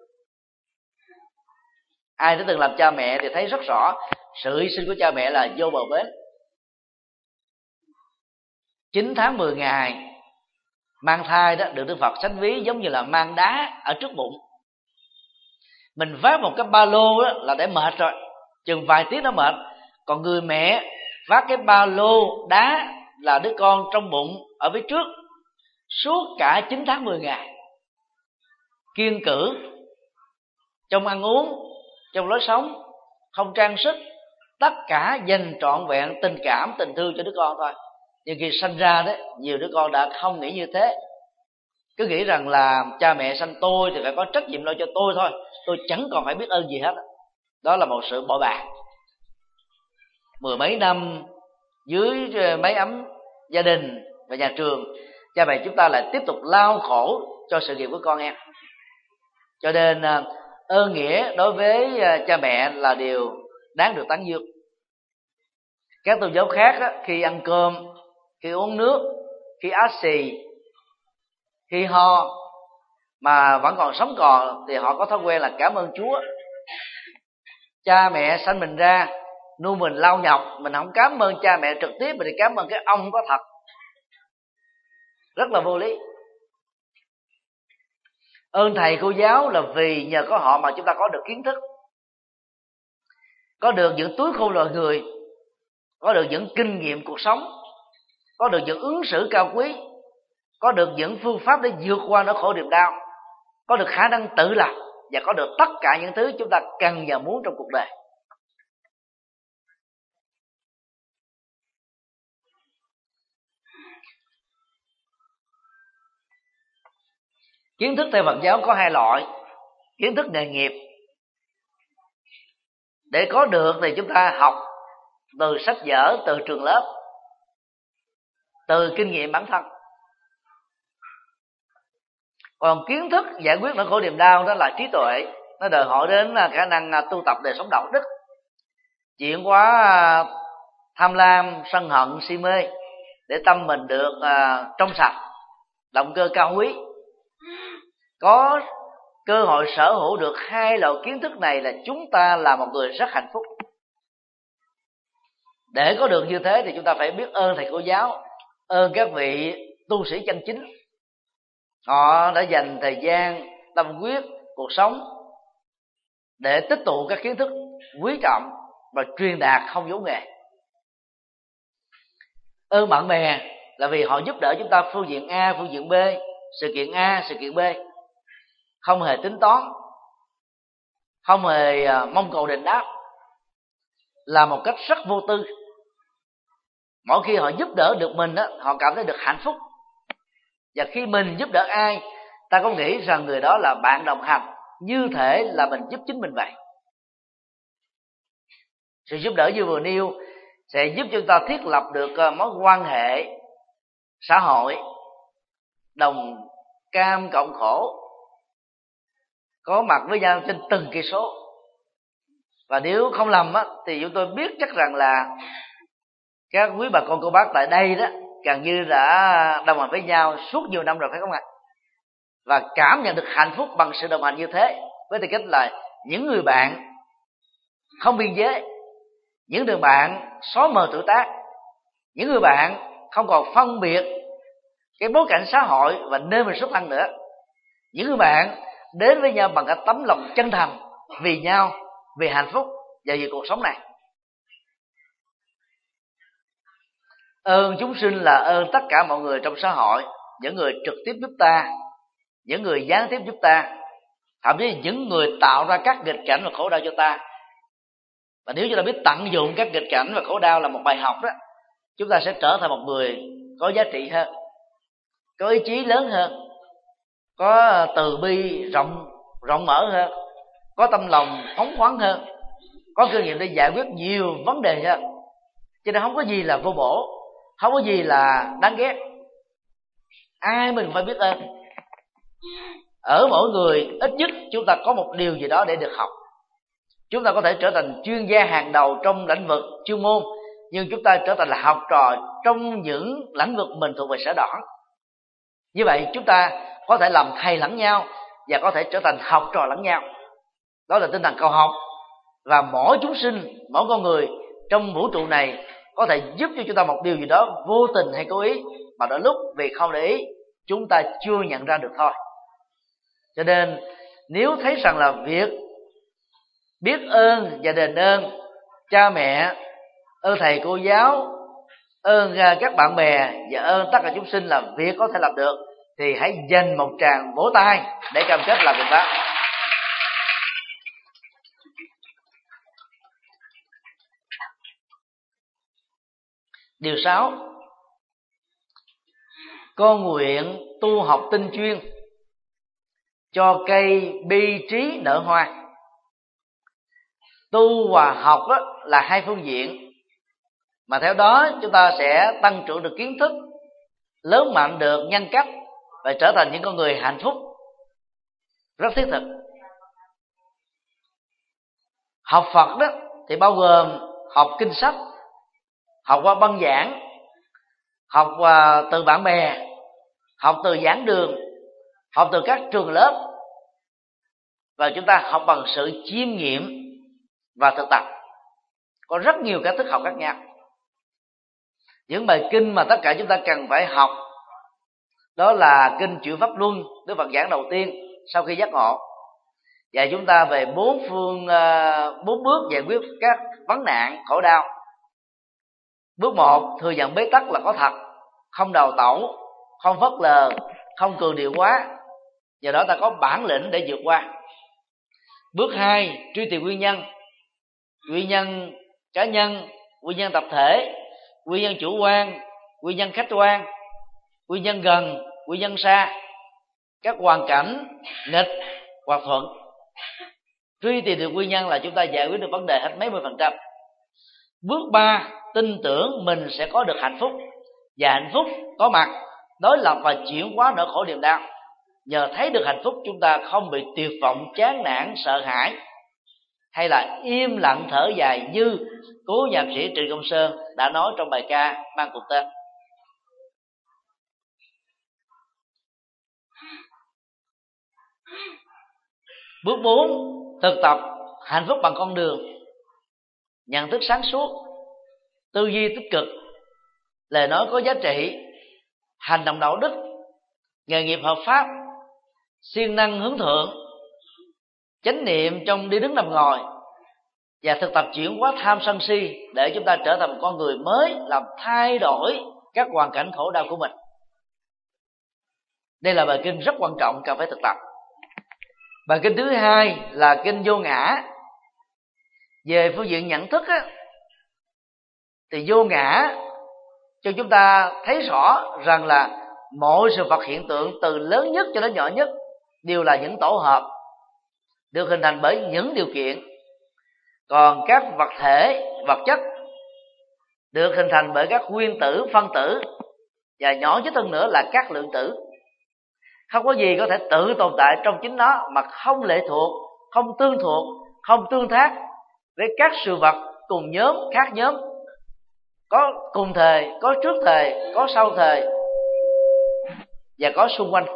Ai đã từng làm cha mẹ thì thấy rất rõ sự hy sinh của cha mẹ là vô bờ bến. 9 tháng 10 ngày mang thai đó được Đức Phật sánh ví giống như là mang đá ở trước bụng. Mình vác một cái ba lô đó là để mệt rồi, chừng vài tiếng nó mệt. Còn người mẹ vác cái ba lô đá là đứa con trong bụng ở phía trước suốt cả 9 tháng 10 ngày, kiêng cữ trong ăn uống, trong lối sống, không trang sức, tất cả dành trọn vẹn tình cảm tình thương cho đứa con thôi. Nhưng khi sanh ra đấy, nhiều đứa con đã không nghĩ như thế, cứ nghĩ rằng là cha mẹ sanh tôi thì phải có trách nhiệm lo cho tôi thôi, tôi chẳng còn phải biết ơn gì hết. Đó là một sự bội bạc. 10 mấy năm dưới mái ấm gia đình và nhà trường, cha mẹ chúng ta lại tiếp tục lao khổ cho sự nghiệp của con em. Cho nên ơn nghĩa đối với cha mẹ là điều đáng được tán dương. Các tôn giáo khác á, khi ăn cơm, khi uống nước, khi át xì, khi ho mà vẫn còn sống còn thì họ có thói quen là cảm ơn Chúa. Cha mẹ sanh mình ra, nuôi mình lao nhọc, mình không cảm ơn cha mẹ trực tiếp, mình thì cảm ơn cái ông có thật, rất là vô lý. Ơn thầy cô giáo là vì nhờ có họ mà chúng ta có được kiến thức, có được những túi khôn loài người, có được những kinh nghiệm cuộc sống, có được những ứng xử cao quý, có được những phương pháp để vượt qua nỗi khổ niềm đau, có được khả năng tự lập và có được tất cả những thứ chúng ta cần và muốn trong cuộc đời. Kiến thức theo Phật giáo có hai loại: kiến thức nghề nghiệp. Để có được thì chúng ta học từ sách vở, từ trường lớp, từ kinh nghiệm bản thân. Còn kiến thức giải quyết nỗi khổ niềm đau đó là trí tuệ, nó đòi hỏi đến khả năng tu tập đời sống đạo đức, chuyển hóa tham lam, sân hận, si mê để tâm mình được trong sạch, động cơ cao quý. Có cơ hội sở hữu được hai loại kiến thức này là chúng ta là một người rất hạnh phúc. Để có được như thế thì chúng ta phải biết ơn thầy cô giáo, ơn các vị tu sĩ chân chính. Họ đã dành thời gian, tâm huyết, cuộc sống để tích tụ các kiến thức quý trọng và truyền đạt không giấu nghề. Ơn bạn bè là vì họ giúp đỡ chúng ta phương diện A, phương diện B, sự kiện A, sự kiện B, không hề tính toán, không hề mong cầu đền đáp, là một cách rất vô tư. Mỗi khi họ giúp đỡ được mình đó, họ cảm thấy được hạnh phúc. Và khi mình giúp đỡ ai, ta có nghĩ rằng người đó là bạn đồng hành, như thể là mình giúp chính mình vậy. Sự giúp đỡ như vừa nêu sẽ giúp chúng ta thiết lập được mối quan hệ xã hội đồng cam cộng khổ, có mặt với nhau trên từng cây số. Và nếu không lầm á, thì chúng tôi biết chắc rằng là các quý bà con cô bác tại đây đó gần như đã đồng hành với nhau suốt nhiều năm rồi, phải không ạ? Và cảm nhận được hạnh phúc bằng sự đồng hành như thế, với tư cách là những người bạn không biên giới, những người bạn xóa mờ tuổi tác, những người bạn không còn phân biệt cái bối cảnh xã hội và nơi mình xuất thân nữa, những người bạn đến với nhau bằng cái tấm lòng chân thành vì nhau, vì hạnh phúc và vì cuộc sống này. Ơn chúng sinh là ơn tất cả mọi người trong xã hội, những người trực tiếp giúp ta, những người gián tiếp giúp ta, thậm chí những người tạo ra các nghịch cảnh và khổ đau cho ta. Và nếu chúng ta biết tận dụng các nghịch cảnh và khổ đau là một bài học đó, chúng ta sẽ trở thành một người có giá trị hơn, có ý chí lớn hơn, có từ bi rộng mở hơn, có tâm lòng phóng khoáng hơn, có kinh nghiệm để giải quyết nhiều vấn đề hơn. Cho nên không có gì là vô bổ, không có gì là đáng ghét. Ai mình phải biết ơn. ở mỗi người ít nhất chúng ta có một điều gì đó để được học. Chúng ta có thể trở thành chuyên gia hàng đầu trong lĩnh vực chuyên môn, nhưng chúng ta trở thành là học trò trong những lĩnh vực mình thuộc về sở đoản. Như vậy chúng ta có thể làm thầy lẫn nhau và có thể trở thành học trò lẫn nhau. Đó là tinh thần cầu học. Và mỗi chúng sinh, mỗi con người trong vũ trụ này có thể giúp cho chúng ta một điều gì đó vô tình hay cố ý, mà đôi lúc vì không để ý chúng ta chưa nhận ra được thôi. Cho nên nếu thấy rằng là việc biết ơn và đền ơn cha mẹ, ơn thầy cô giáo, ơn các bạn bè và ơn tất cả chúng sinh là việc có thể làm được, thì hãy dành một tràng vỗ tay để cam kết làm việc đó. Điều 6. Con nguyện tu học tinh chuyên, cho cây bi trí nở hoa. Tu và học đó là hai phương diện, mà theo đó chúng ta sẽ tăng trưởng được kiến thức, lớn mạnh được nhân cách và trở thành những con người hạnh phúc rất thiết thực. Học Phật đó thì bao gồm học kinh sách, học qua băng giảng, học từ bạn bè, học từ giảng đường, học từ các trường lớp, và chúng ta học bằng sự chiêm nghiệm và thực tập. Có rất nhiều cách thức học khác nhau. Những bài kinh mà tất cả chúng ta cần phải học đó là kinh Chuyển Pháp Luân, Đức Phật giảng đầu tiên sau khi giác ngộ, và chúng ta về bốn bước giải quyết các vấn nạn khổ đau. Bước 1, thừa nhận bế tắc là có thật, không đào tẩu, không phớt lờ, không cường điệu quá, do đó ta có bản lĩnh để vượt qua. Bước 2, truy tìm nguyên nhân. Nguyên nhân cá nhân, nguyên nhân tập thể, nguyên nhân chủ quan, nguyên nhân khách quan, nguyên nhân gần, nguyên nhân xa, các hoàn cảnh nghịch hoặc thuận. Truy tìm được nguyên nhân là chúng ta giải quyết được vấn đề hết mấy mươi %. Bước 3, tin tưởng mình sẽ có được hạnh phúc, và hạnh phúc có mặt đối lập và chuyển hóa nỗi khổ niềm đau. Nhờ thấy được hạnh phúc, chúng ta không bị tuyệt vọng, chán nản, sợ hãi, hay là im lặng thở dài như cố nhạc sĩ Trịnh Công Sơn đã nói trong bài ca mang cùng tên. Bước 4, thực tập hạnh phúc bằng con đường nhận thức sáng suốt, tư duy tích cực, lời nói có giá trị, hành động đạo đức, nghề nghiệp hợp pháp, siêng năng hướng thượng, chánh niệm trong đi đứng nằm ngồi, và thực tập chuyển hóa tham sân si để chúng ta trở thành một con người mới, làm thay đổi các hoàn cảnh khổ đau của mình. Đây là bài kinh rất quan trọng cần phải thực tập. Bài kinh thứ 2 là kinh Vô Ngã. Về phương diện nhận thức á, thì vô ngã cho chúng ta thấy rõ rằng là mọi sự vật hiện tượng từ lớn nhất cho đến nhỏ nhất đều là những tổ hợp được hình thành bởi những điều kiện. Còn các vật thể, vật chất được hình thành bởi các nguyên tử, phân tử, và nhỏ nhất hơn nữa là các lượng tử. Không có gì có thể tự tồn tại trong chính nó mà không lệ thuộc, không tương thuộc, không tương tác với các sự vật cùng nhóm, khác nhóm, có cùng thời, có trước thời, có sau thời, và có xung quanh.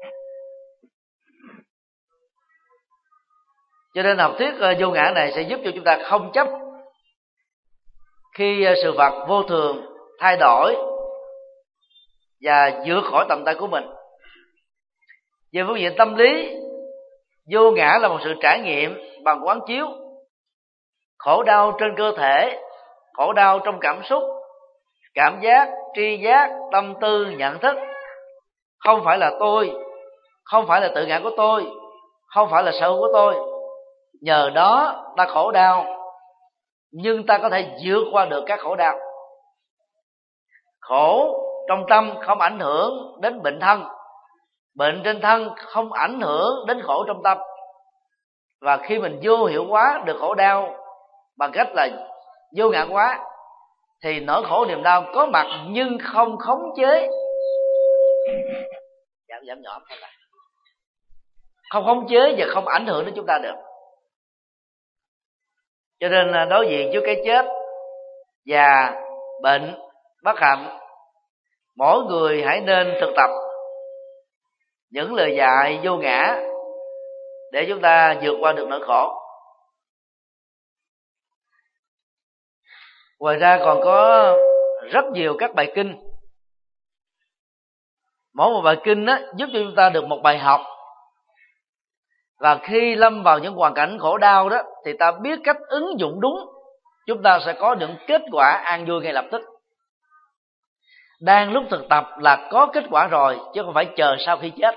Cho nên học thuyết vô ngã này sẽ giúp cho chúng ta không chấp khi sự vật vô thường thay đổi và vượt khỏi tầm tay của mình. Về phương diện tâm lý, vô ngã là một sự trải nghiệm bằng quán chiếu. Khổ đau trên cơ thể, khổ đau trong cảm xúc, cảm giác, tri giác, tâm tư, nhận thức không phải là tôi, không phải là tự ngã của tôi, không phải là sở hữu của tôi. Nhờ đó ta khổ đau, nhưng ta có thể vượt qua được các khổ đau. Khổ trong tâm không ảnh hưởng đến bệnh thân, bệnh trên thân không ảnh hưởng đến khổ trong tâm. Và khi mình vô hiệu hóa được khổ đau bằng cách là vô ngã hóa, thì nỗi khổ niềm đau có mặt nhưng không khống chế. Giảm nhỏ thôi là. không khống chế và không ảnh hưởng đến chúng ta được. Cho nên đối diện với cái chết, già, bệnh, bất hạnh, mỗi người hãy nên thực tập những lời dạy vô ngã để chúng ta vượt qua được nỗi khổ. Ngoài ra còn có rất nhiều các bài kinh. Mỗi một bài kinh đó giúp cho chúng ta được một bài học, và khi lâm vào những hoàn cảnh khổ đau đó thì ta biết cách ứng dụng đúng, chúng ta sẽ có những kết quả an vui ngay lập tức. Đang lúc thực tập là có kết quả rồi, chứ không phải chờ sau khi chết.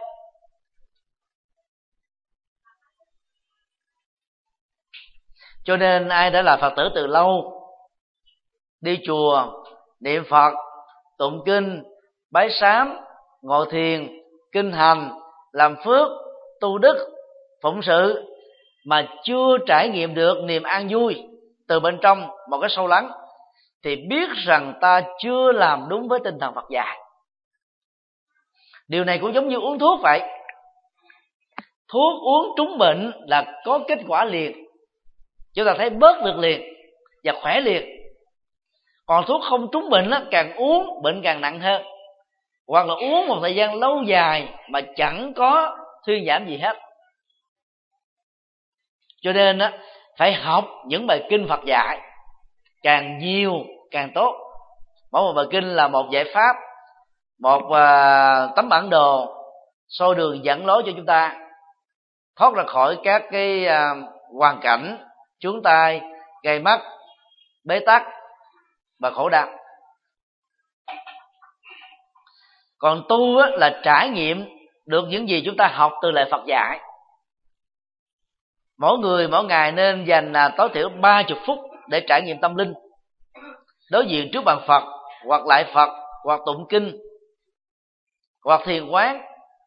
Cho nên ai đã là Phật tử từ lâu, đi chùa, niệm Phật, tụng kinh, bái sám, ngồi thiền, kinh hành, làm phước, tu đức, phụng sự, mà chưa trải nghiệm được niềm an vui từ bên trong một cái sâu lắng, thì biết rằng ta chưa làm đúng với tinh thần Phật dạy. Điều này cũng giống như uống thuốc vậy. Thuốc uống trúng bệnh là có kết quả liền, chúng ta thấy bớt được liền và khỏe liền. Còn thuốc không trúng bệnh đó, càng uống bệnh càng nặng hơn, hoặc là uống một thời gian lâu dài mà chẳng có thuyên giảm gì hết. Cho nên đó, phải học những bài kinh Phật dạy, càng nhiều càng tốt. Mỗi một bài kinh là một giải pháp, một tấm bản đồ soi đường dẫn lối cho chúng ta thoát ra khỏi các cái hoàn cảnh chướng tai, gây mất, bế tắc và khổ đau. Còn tu là trải nghiệm được những gì chúng ta học từ lời Phật dạy. Mỗi người mỗi ngày nên dành tối thiểu 30 phút để trải nghiệm tâm linh, đối diện trước bàn Phật, hoặc lại Phật, hoặc tụng kinh, hoặc thiền quán.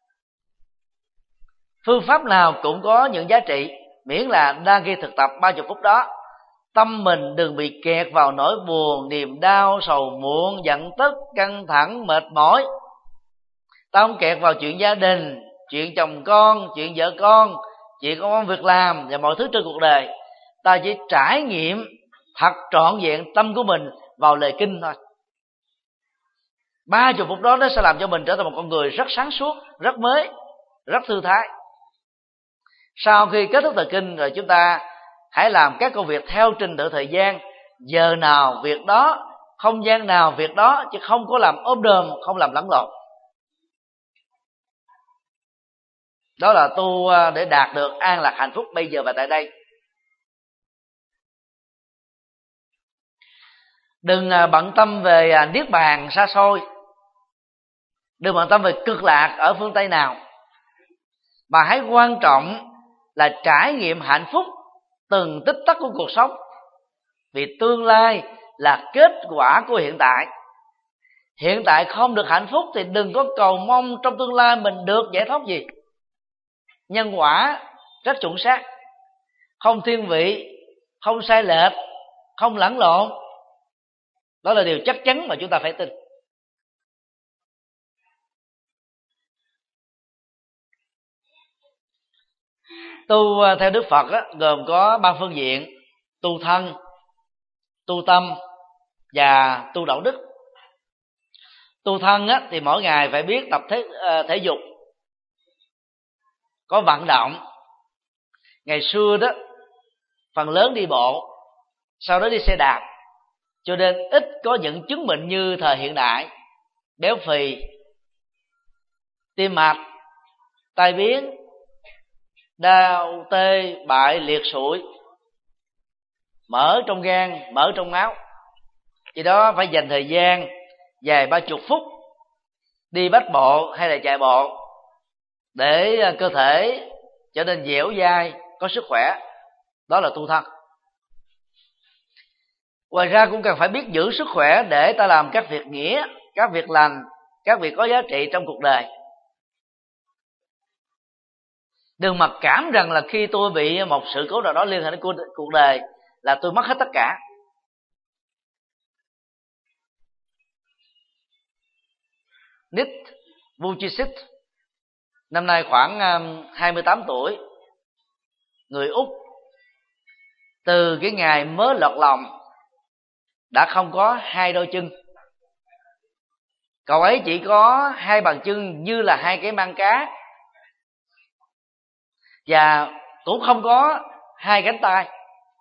Phương pháp nào cũng có những giá trị, miễn là đang khi thực tập 30 phút đó, tâm mình đừng bị kẹt vào nỗi buồn, niềm đau, sầu muộn, giận tức, căng thẳng, mệt mỏi. Ta không kẹt vào chuyện gia đình, chuyện chồng con, chuyện vợ con, chuyện công ăn việc làm và mọi thứ trên cuộc đời. Ta chỉ trải nghiệm thật trọn vẹn tâm của mình vào lời kinh thôi. 30 phút đó nó sẽ làm cho mình trở thành một con người rất sáng suốt, rất mới, rất thư thái. Sau khi kết thúc thời kinh rồi, chúng ta hãy làm các công việc theo trình tự thời gian, giờ nào việc đó, không gian nào việc đó, chứ không có làm ốm đờm, không làm lẫn lộn. Đó là tu để đạt được an lạc hạnh phúc bây giờ và tại đây. Đừng bận tâm về niết bàn xa xôi, đừng bận tâm về cực lạc ở phương Tây nào, mà hãy quan trọng là trải nghiệm hạnh phúc từng tích tắc của cuộc sống. Vì tương lai là kết quả của hiện tại. Hiện tại không được hạnh phúc thì đừng có cầu mong trong tương lai mình được giải thoát gì. Nhân quả rất chuẩn xác, không thiên vị, không sai lệch, không lẫn lộn. Đó là điều chắc chắn mà chúng ta phải tin. Tu theo Đức Phật gồm có 3 phương diện: tu thân, tu tâm và tu đạo đức. Tu thân thì mỗi ngày phải biết tập thể dục, có vận động. Ngày xưa đó phần lớn đi bộ, sau đó đi xe đạp, cho nên ít có những chứng bệnh như thời hiện đại: béo phì, tim mạch, tai biến, đau tê bại, liệt sụi, mỡ trong gan, mỡ trong máu. Vì đó phải dành thời gian vài 30 phút đi bách bộ hay là chạy bộ để cơ thể trở nên dẻo dai, có sức khỏe. Đó là tu thân. Ngoài ra cũng cần phải biết giữ sức khỏe để ta làm các việc nghĩa, các việc lành, các việc có giá trị trong cuộc đời. Đừng mặc cảm rằng là khi tôi bị một sự cố nào đó liên hệ đến cuộc đời là tôi mất hết tất cả. Nit Vujicit, năm nay khoảng 28 tuổi, người Úc, từ cái ngày mới lọt lòng đã không có hai đôi chân. Cậu ấy chỉ có hai bàn chân như là hai cái mang cá, và cũng không có hai cánh tay.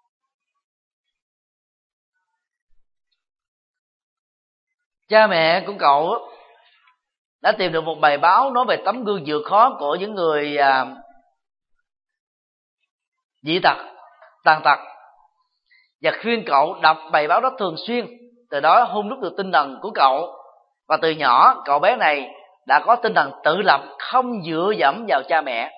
Cha mẹ của cậu đã tìm được một bài báo nói về tấm gương vượt khó của những người dị tật, tàn tật, và khuyên cậu đọc bài báo đó thường xuyên. Từ đó hun đúc được tinh thần của cậu, và từ nhỏ cậu bé này đã có tinh thần tự lập, không dựa dẫm vào cha mẹ.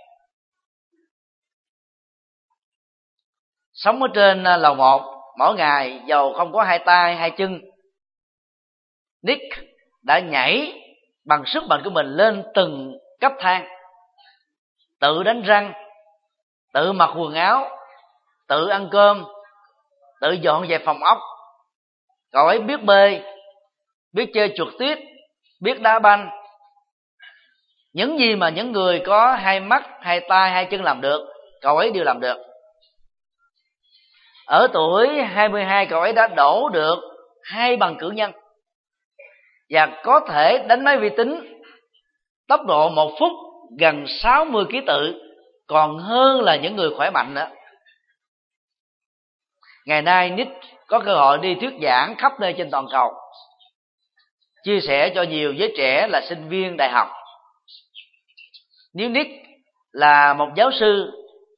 Sống ở trên lầu 1, mỗi ngày dầu không có hai tay hai chân, Nick đã nhảy bằng sức mạnh của mình lên từng cấp thang, tự đánh răng, tự mặc quần áo, tự ăn cơm, tự dọn dẹp phòng ốc. Cậu ấy biết bơi, biết chơi trượt tuyết, biết đá banh. Những gì mà những người có hai mắt, hai tay, hai chân làm được, cậu ấy đều làm được. Ở tuổi 22, cậu ấy đã đổ được 2 bằng cử nhân và có thể đánh máy vi tính tốc độ 1 phút gần 60 ký tự, còn hơn là những người khỏe mạnh nữa. Ngày nay Nick có cơ hội đi thuyết giảng khắp nơi trên toàn cầu, chia sẻ cho nhiều giới trẻ là sinh viên đại học. Nếu Nick là một giáo sư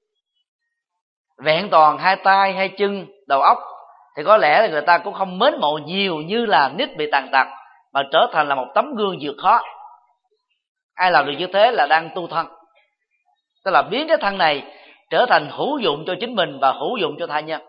vẹn toàn hai tay, hai chân, đầu óc, thì có lẽ là người ta cũng không mến mộ nhiều như là Nick bị tàn tật, mà trở thành là một tấm gương vượt khó. Ai làm được như thế là đang tu thân, tức là biến cái thân này trở thành hữu dụng cho chính mình và hữu dụng cho tha nhân.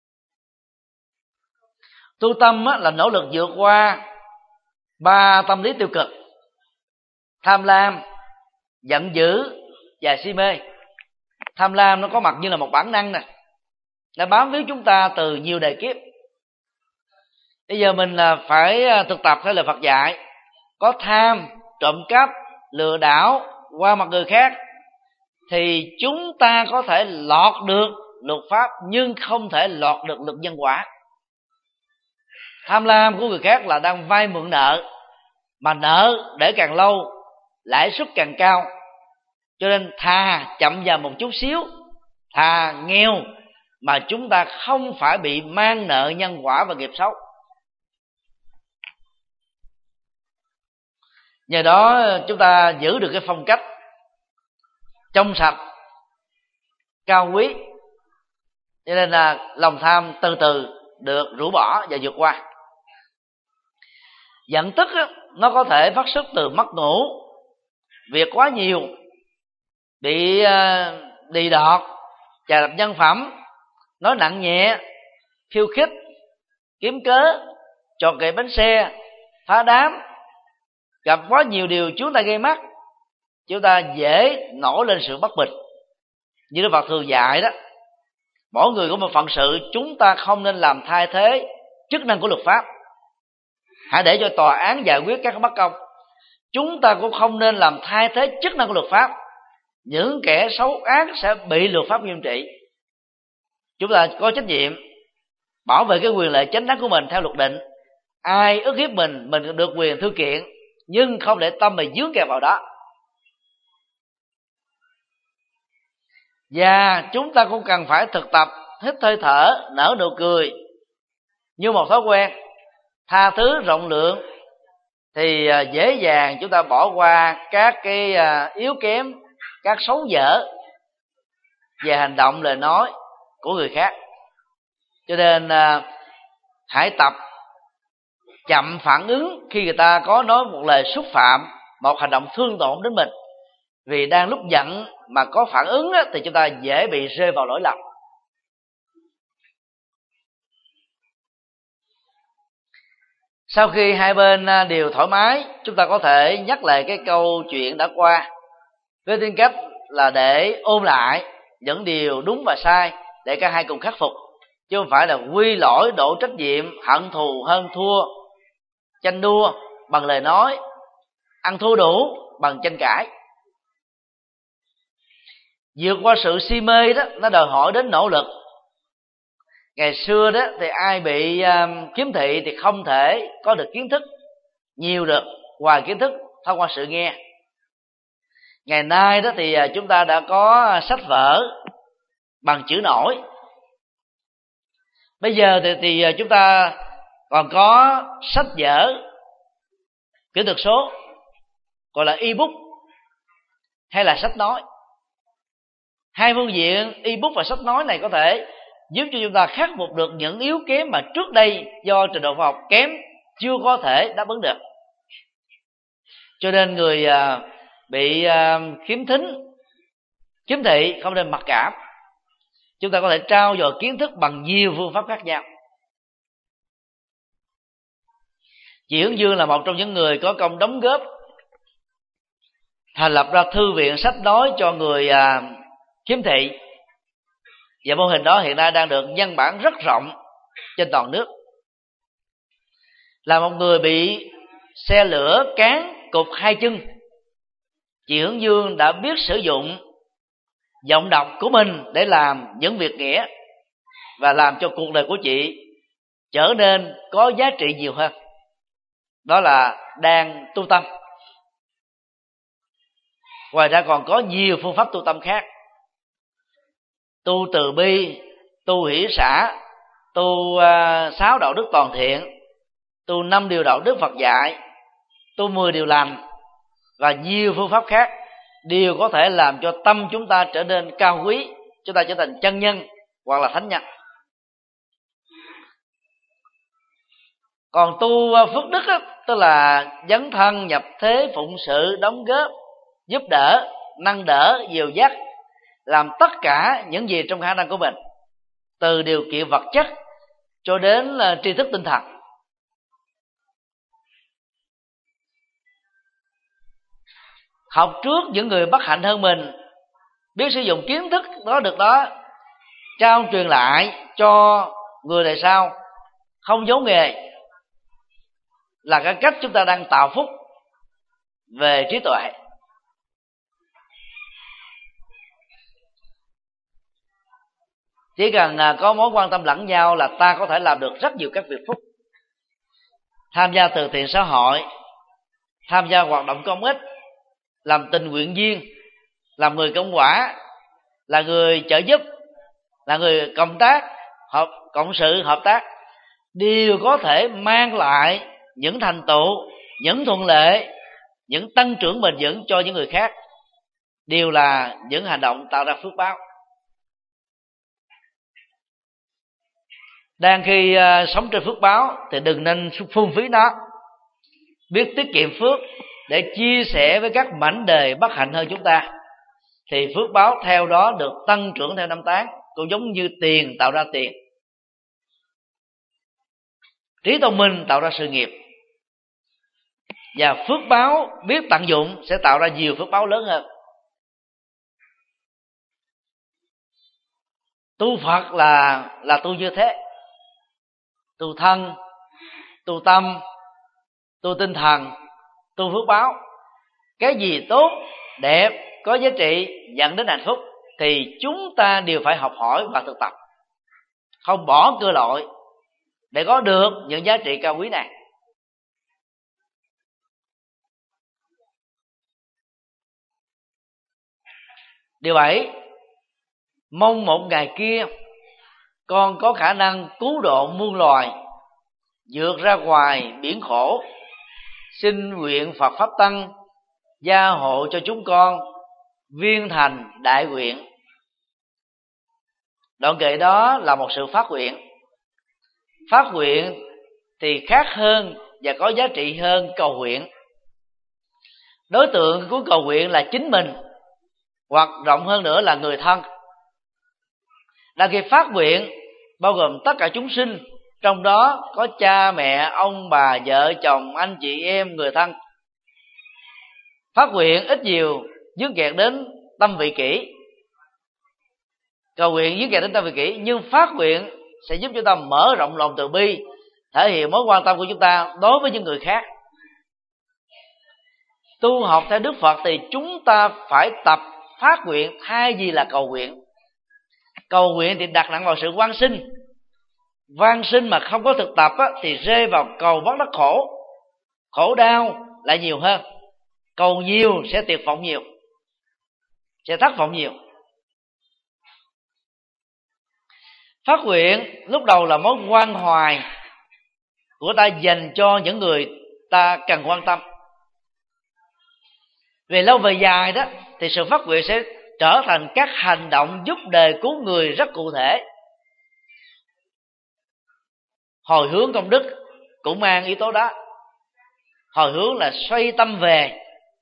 Tu tâm là nỗ lực vượt qua 3 tâm lý tiêu cực: tham lam, giận dữ và si mê. Tham lam nó có mặt như là một bản năng nè, nó bám víu chúng ta từ nhiều đời kiếp. Bây giờ mình phải thực tập theo lời Phật dạy: có tham, trộm cắp, lừa đảo, qua mặt người khác, thì chúng ta có thể lọt được luật pháp, nhưng không thể lọt được luật nhân quả. Tham lam của người khác là đang vay mượn nợ, mà nợ để càng lâu lãi suất càng cao, cho nên thà chậm vào một chút xíu, thà nghèo mà chúng ta không phải bị mang nợ nhân quả và nghiệp xấu. Nhờ đó chúng ta giữ được cái phong cách trong sạch, cao quý, cho nên là lòng tham từ từ được rũ bỏ và vượt qua. Giận tức nó có thể phát xuất từ mất ngủ, việc quá nhiều, bị đì đọt, chà đạp nhân phẩm, nói nặng nhẹ, khiêu khích, kiếm cớ, trò kệ bánh xe, phá đám. Gặp quá nhiều điều chúng ta gây mắc, chúng ta dễ nổi lên sự bất bình. Như Đức Phật thường dạy đó, mỗi người có một phận sự, chúng ta không nên làm thay thế chức năng của luật pháp. Hãy để cho tòa án giải quyết các bất công. Chúng ta cũng không nên làm thay thế chức năng của luật pháp. Những kẻ xấu ác sẽ bị luật pháp nghiêm trị. Chúng ta có trách nhiệm bảo vệ cái quyền lợi chính đáng của mình theo luật định. Ai ức hiếp mình được quyền thư kiện, nhưng không để tâm mình dướng kẹt vào đó. Và chúng ta cũng cần phải thực tập hít hơi thở, nở nụ cười như một thói quen. Tha thứ rộng lượng thì dễ dàng chúng ta bỏ qua các cái yếu kém, các xấu dở về hành động, lời nói của người khác. Cho nên hãy tập chậm phản ứng khi người ta có nói một lời xúc phạm, một hành động thương tổn đến mình. Vì đang lúc giận mà có phản ứng thì chúng ta dễ bị rơi vào lỗi lầm. Sau khi hai bên đều thoải mái, chúng ta có thể nhắc lại cái câu chuyện đã qua với tính cách là để ôn lại những điều đúng và sai để cả hai cùng khắc phục, chứ không phải là quy lỗi, đổ trách nhiệm, hận thù, hơn thua, tranh đua bằng lời nói, ăn thua đủ bằng tranh cãi. Vượt qua sự si mê đó, nó đòi hỏi đến nỗ lực. Ngày xưa đó thì ai bị khiếm thị thì không thể có được kiến thức nhiều được ngoài kiến thức thông qua sự nghe. Ngày nay đó thì chúng ta đã có sách vở bằng chữ nổi. Bây giờ thì chúng ta còn có sách vở kỹ thuật số, gọi là ebook hay là sách nói. Hai phương diện ebook và sách nói này có thể giúp cho chúng ta khắc phục được những yếu kém mà trước đây do trình độ khoa học kém chưa có thể đáp ứng được. Cho nên người bị khiếm thính, khiếm thị không nên mặc cảm. Chúng ta có thể trao dồi kiến thức bằng nhiều phương pháp khác nhau. Chị Hướng Dương là một trong những người có công đóng góp thành lập ra thư viện sách nói cho người khiếm thị, và mô hình đó hiện nay đang được nhân bản rất rộng trên toàn nước. Là một người bị xe lửa cán cụt hai chân, chị Hướng Dương đã biết sử dụng giọng đọc của mình để làm những việc nghĩa và làm cho cuộc đời của chị trở nên có giá trị nhiều hơn. Đó là đang tu tâm. Ngoài ra còn có nhiều phương pháp tu tâm khác: tu từ bi, tu hỷ xả, tu 6 đạo đức toàn thiện, tu 5 điều đạo đức Phật dạy, tu 10 điều lành, và nhiều phương pháp khác đều có thể làm cho tâm chúng ta trở nên cao quý, chúng ta trở thành chân nhân hoặc là thánh nhân. Còn tu phước đức đó, tức là dấn thân nhập thế, phụng sự, đóng góp, giúp đỡ, nâng đỡ, dìu dắt, làm tất cả những gì trong khả năng của mình, từ điều kiện vật chất cho đến tri thức tinh thần. Học trước những người bất hạnh hơn mình, biết sử dụng kiến thức đó được đó, trao truyền lại cho người đời sau, không giấu nghề, là cái cách chúng ta đang tạo phúc về trí tuệ. Chỉ cần có mối quan tâm lẫn nhau là ta có thể làm được rất nhiều các việc phúc. Tham gia từ thiện xã hội, tham gia hoạt động công ích, làm tình nguyện viên, làm người công quả, là người trợ giúp, là người cộng tác, cộng sự, hợp tác, đều có thể mang lại những thành tựu, những thuận lợi, những tăng trưởng bền vững cho những người khác. Đều là những hành động tạo ra phước báo. Đang khi sống trên phước báo thì đừng nên phung phí nó, biết tiết kiệm phước để chia sẻ với các mảnh đời bất hạnh hơn chúng ta, thì phước báo theo đó được tăng trưởng theo năm tháng, cũng giống như tiền tạo ra tiền. Trí thông minh tạo ra sự nghiệp, và phước báo biết tận dụng sẽ tạo ra nhiều phước báo lớn hơn. Tu Phật là tu như thế: tu thân, tu tâm, tu tinh thần, tu phước báo. Cái gì tốt, đẹp, có giá trị, dẫn đến hạnh phúc thì chúng ta đều phải học hỏi và thực tập, không bỏ cơ hội để có được những giá trị cao quý này. Điều 7. Mong một ngày kia con có khả năng cứu độ muôn loài, vượt ra ngoài biển khổ. Xin nguyện Phật Pháp Tăng gia hộ cho chúng con viên thành đại nguyện. Đoạn kệ đó là một sự phát nguyện. Phát nguyện thì khác hơn và có giá trị hơn cầu nguyện. Đối tượng của cầu nguyện là chính mình, hoặc rộng hơn nữa là người thân. Là khi phát nguyện bao gồm tất cả chúng sinh, trong đó có cha mẹ, ông bà, vợ chồng, anh chị em, người thân. Phát nguyện ít nhiều dướng kẹt đến tâm vị kỷ, cầu nguyện dướng kẹt đến tâm vị kỷ, nhưng phát nguyện sẽ giúp chúng ta mở rộng lòng từ bi, thể hiện mối quan tâm của chúng ta đối với những người khác. Tu học theo Đức Phật thì chúng ta phải tập phát nguyện thay vì là cầu nguyện. Cầu nguyện thì đặt nặng vào sự van sinh. Van sinh mà không có thực tập thì rơi vào cầu bắt đắc khổ. Khổ đau lại nhiều hơn. Cầu nhiều sẽ tuyệt vọng nhiều, sẽ thất vọng nhiều. Phát nguyện lúc đầu là mối quan hoài của ta dành cho những người ta cần quan tâm. Về lâu về dài đó thì sự phát nguyện sẽ trở thành các hành động giúp đời cứu người rất cụ thể. Hồi hướng công đức cũng mang yếu tố đó. Hồi hướng là xoay tâm về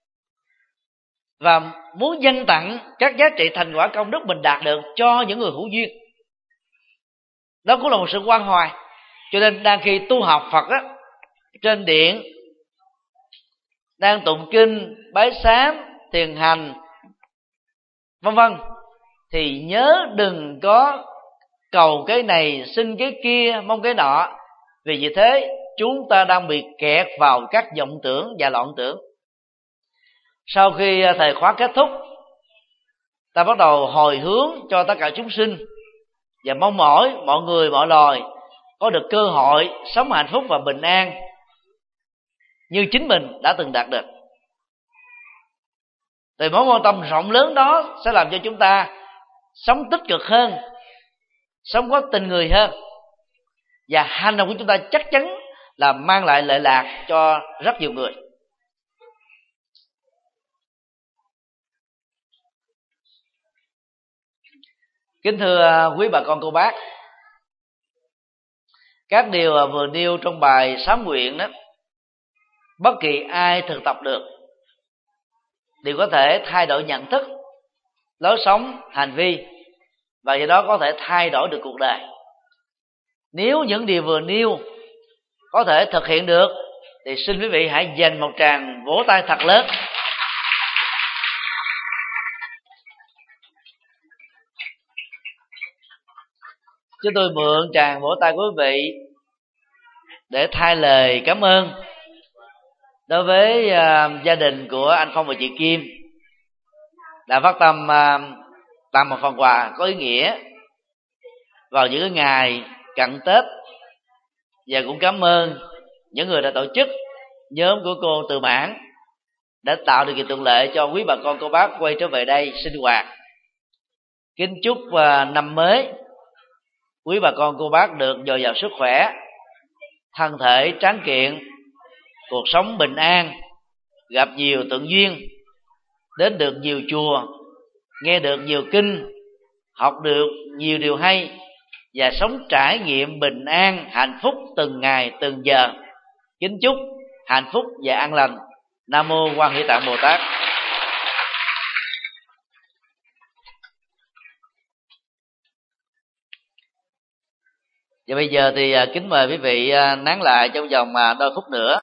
và muốn dâng tặng các giá trị thành quả công đức mình đạt được cho những người hữu duyên. Đó cũng là một sự quan hoài. Cho nên đang khi tu học Phật trên điện đang tụng kinh, bái sám, thiền hành vân vân, thì nhớ đừng có cầu cái này, xin cái kia, mong cái nọ. Vì vậy thế chúng ta đang bị kẹt vào các vọng tưởng và loạn tưởng. Sau khi thời khóa kết thúc, ta bắt đầu hồi hướng cho tất cả chúng sinh và mong mỏi mọi người mọi loài có được cơ hội sống hạnh phúc và bình an như chính mình đã từng đạt được. Thì mối quan tâm rộng lớn đó sẽ làm cho chúng ta sống tích cực hơn, sống có tình người hơn, và hành động của chúng ta chắc chắn là mang lại lợi lạc cho rất nhiều người. Kính thưa quý bà con cô bác, các điều vừa nêu trong bài sám nguyện đó, bất kỳ ai thực tập được đều có thể thay đổi nhận thức, lối sống, hành vi, và do đó có thể thay đổi được cuộc đời. Nếu những điều vừa nêu có thể thực hiện được thì xin quý vị hãy dành một tràng vỗ tay thật lớn. Chúng tôi mượn tràng vỗ tay của quý vị để thay lời cảm ơn đối với gia đình của anh Phong và chị Kim đã phát tâm tặng một phần quà có ý nghĩa vào những cái ngày cận Tết, và cũng cảm ơn những người đã tổ chức nhóm của cô Từ Mãn đã tạo điều kiện thuận lợi cho quý bà con cô bác quay trở về đây sinh hoạt. Kính chúc năm mới quý bà con cô bác được dồi dào sức khỏe, thân thể tráng kiện, cuộc sống bình an, gặp nhiều tượng duyên, đến được nhiều chùa, nghe được nhiều kinh, học được nhiều điều hay, và sống trải nghiệm bình an, hạnh phúc từng ngày từng giờ. Kính chúc hạnh phúc và an lành. Nam mô Quan Hệ Tạng Bồ Tát. Và bây giờ thì kính mời quý vị nán lại trong vòng đôi phút nữa.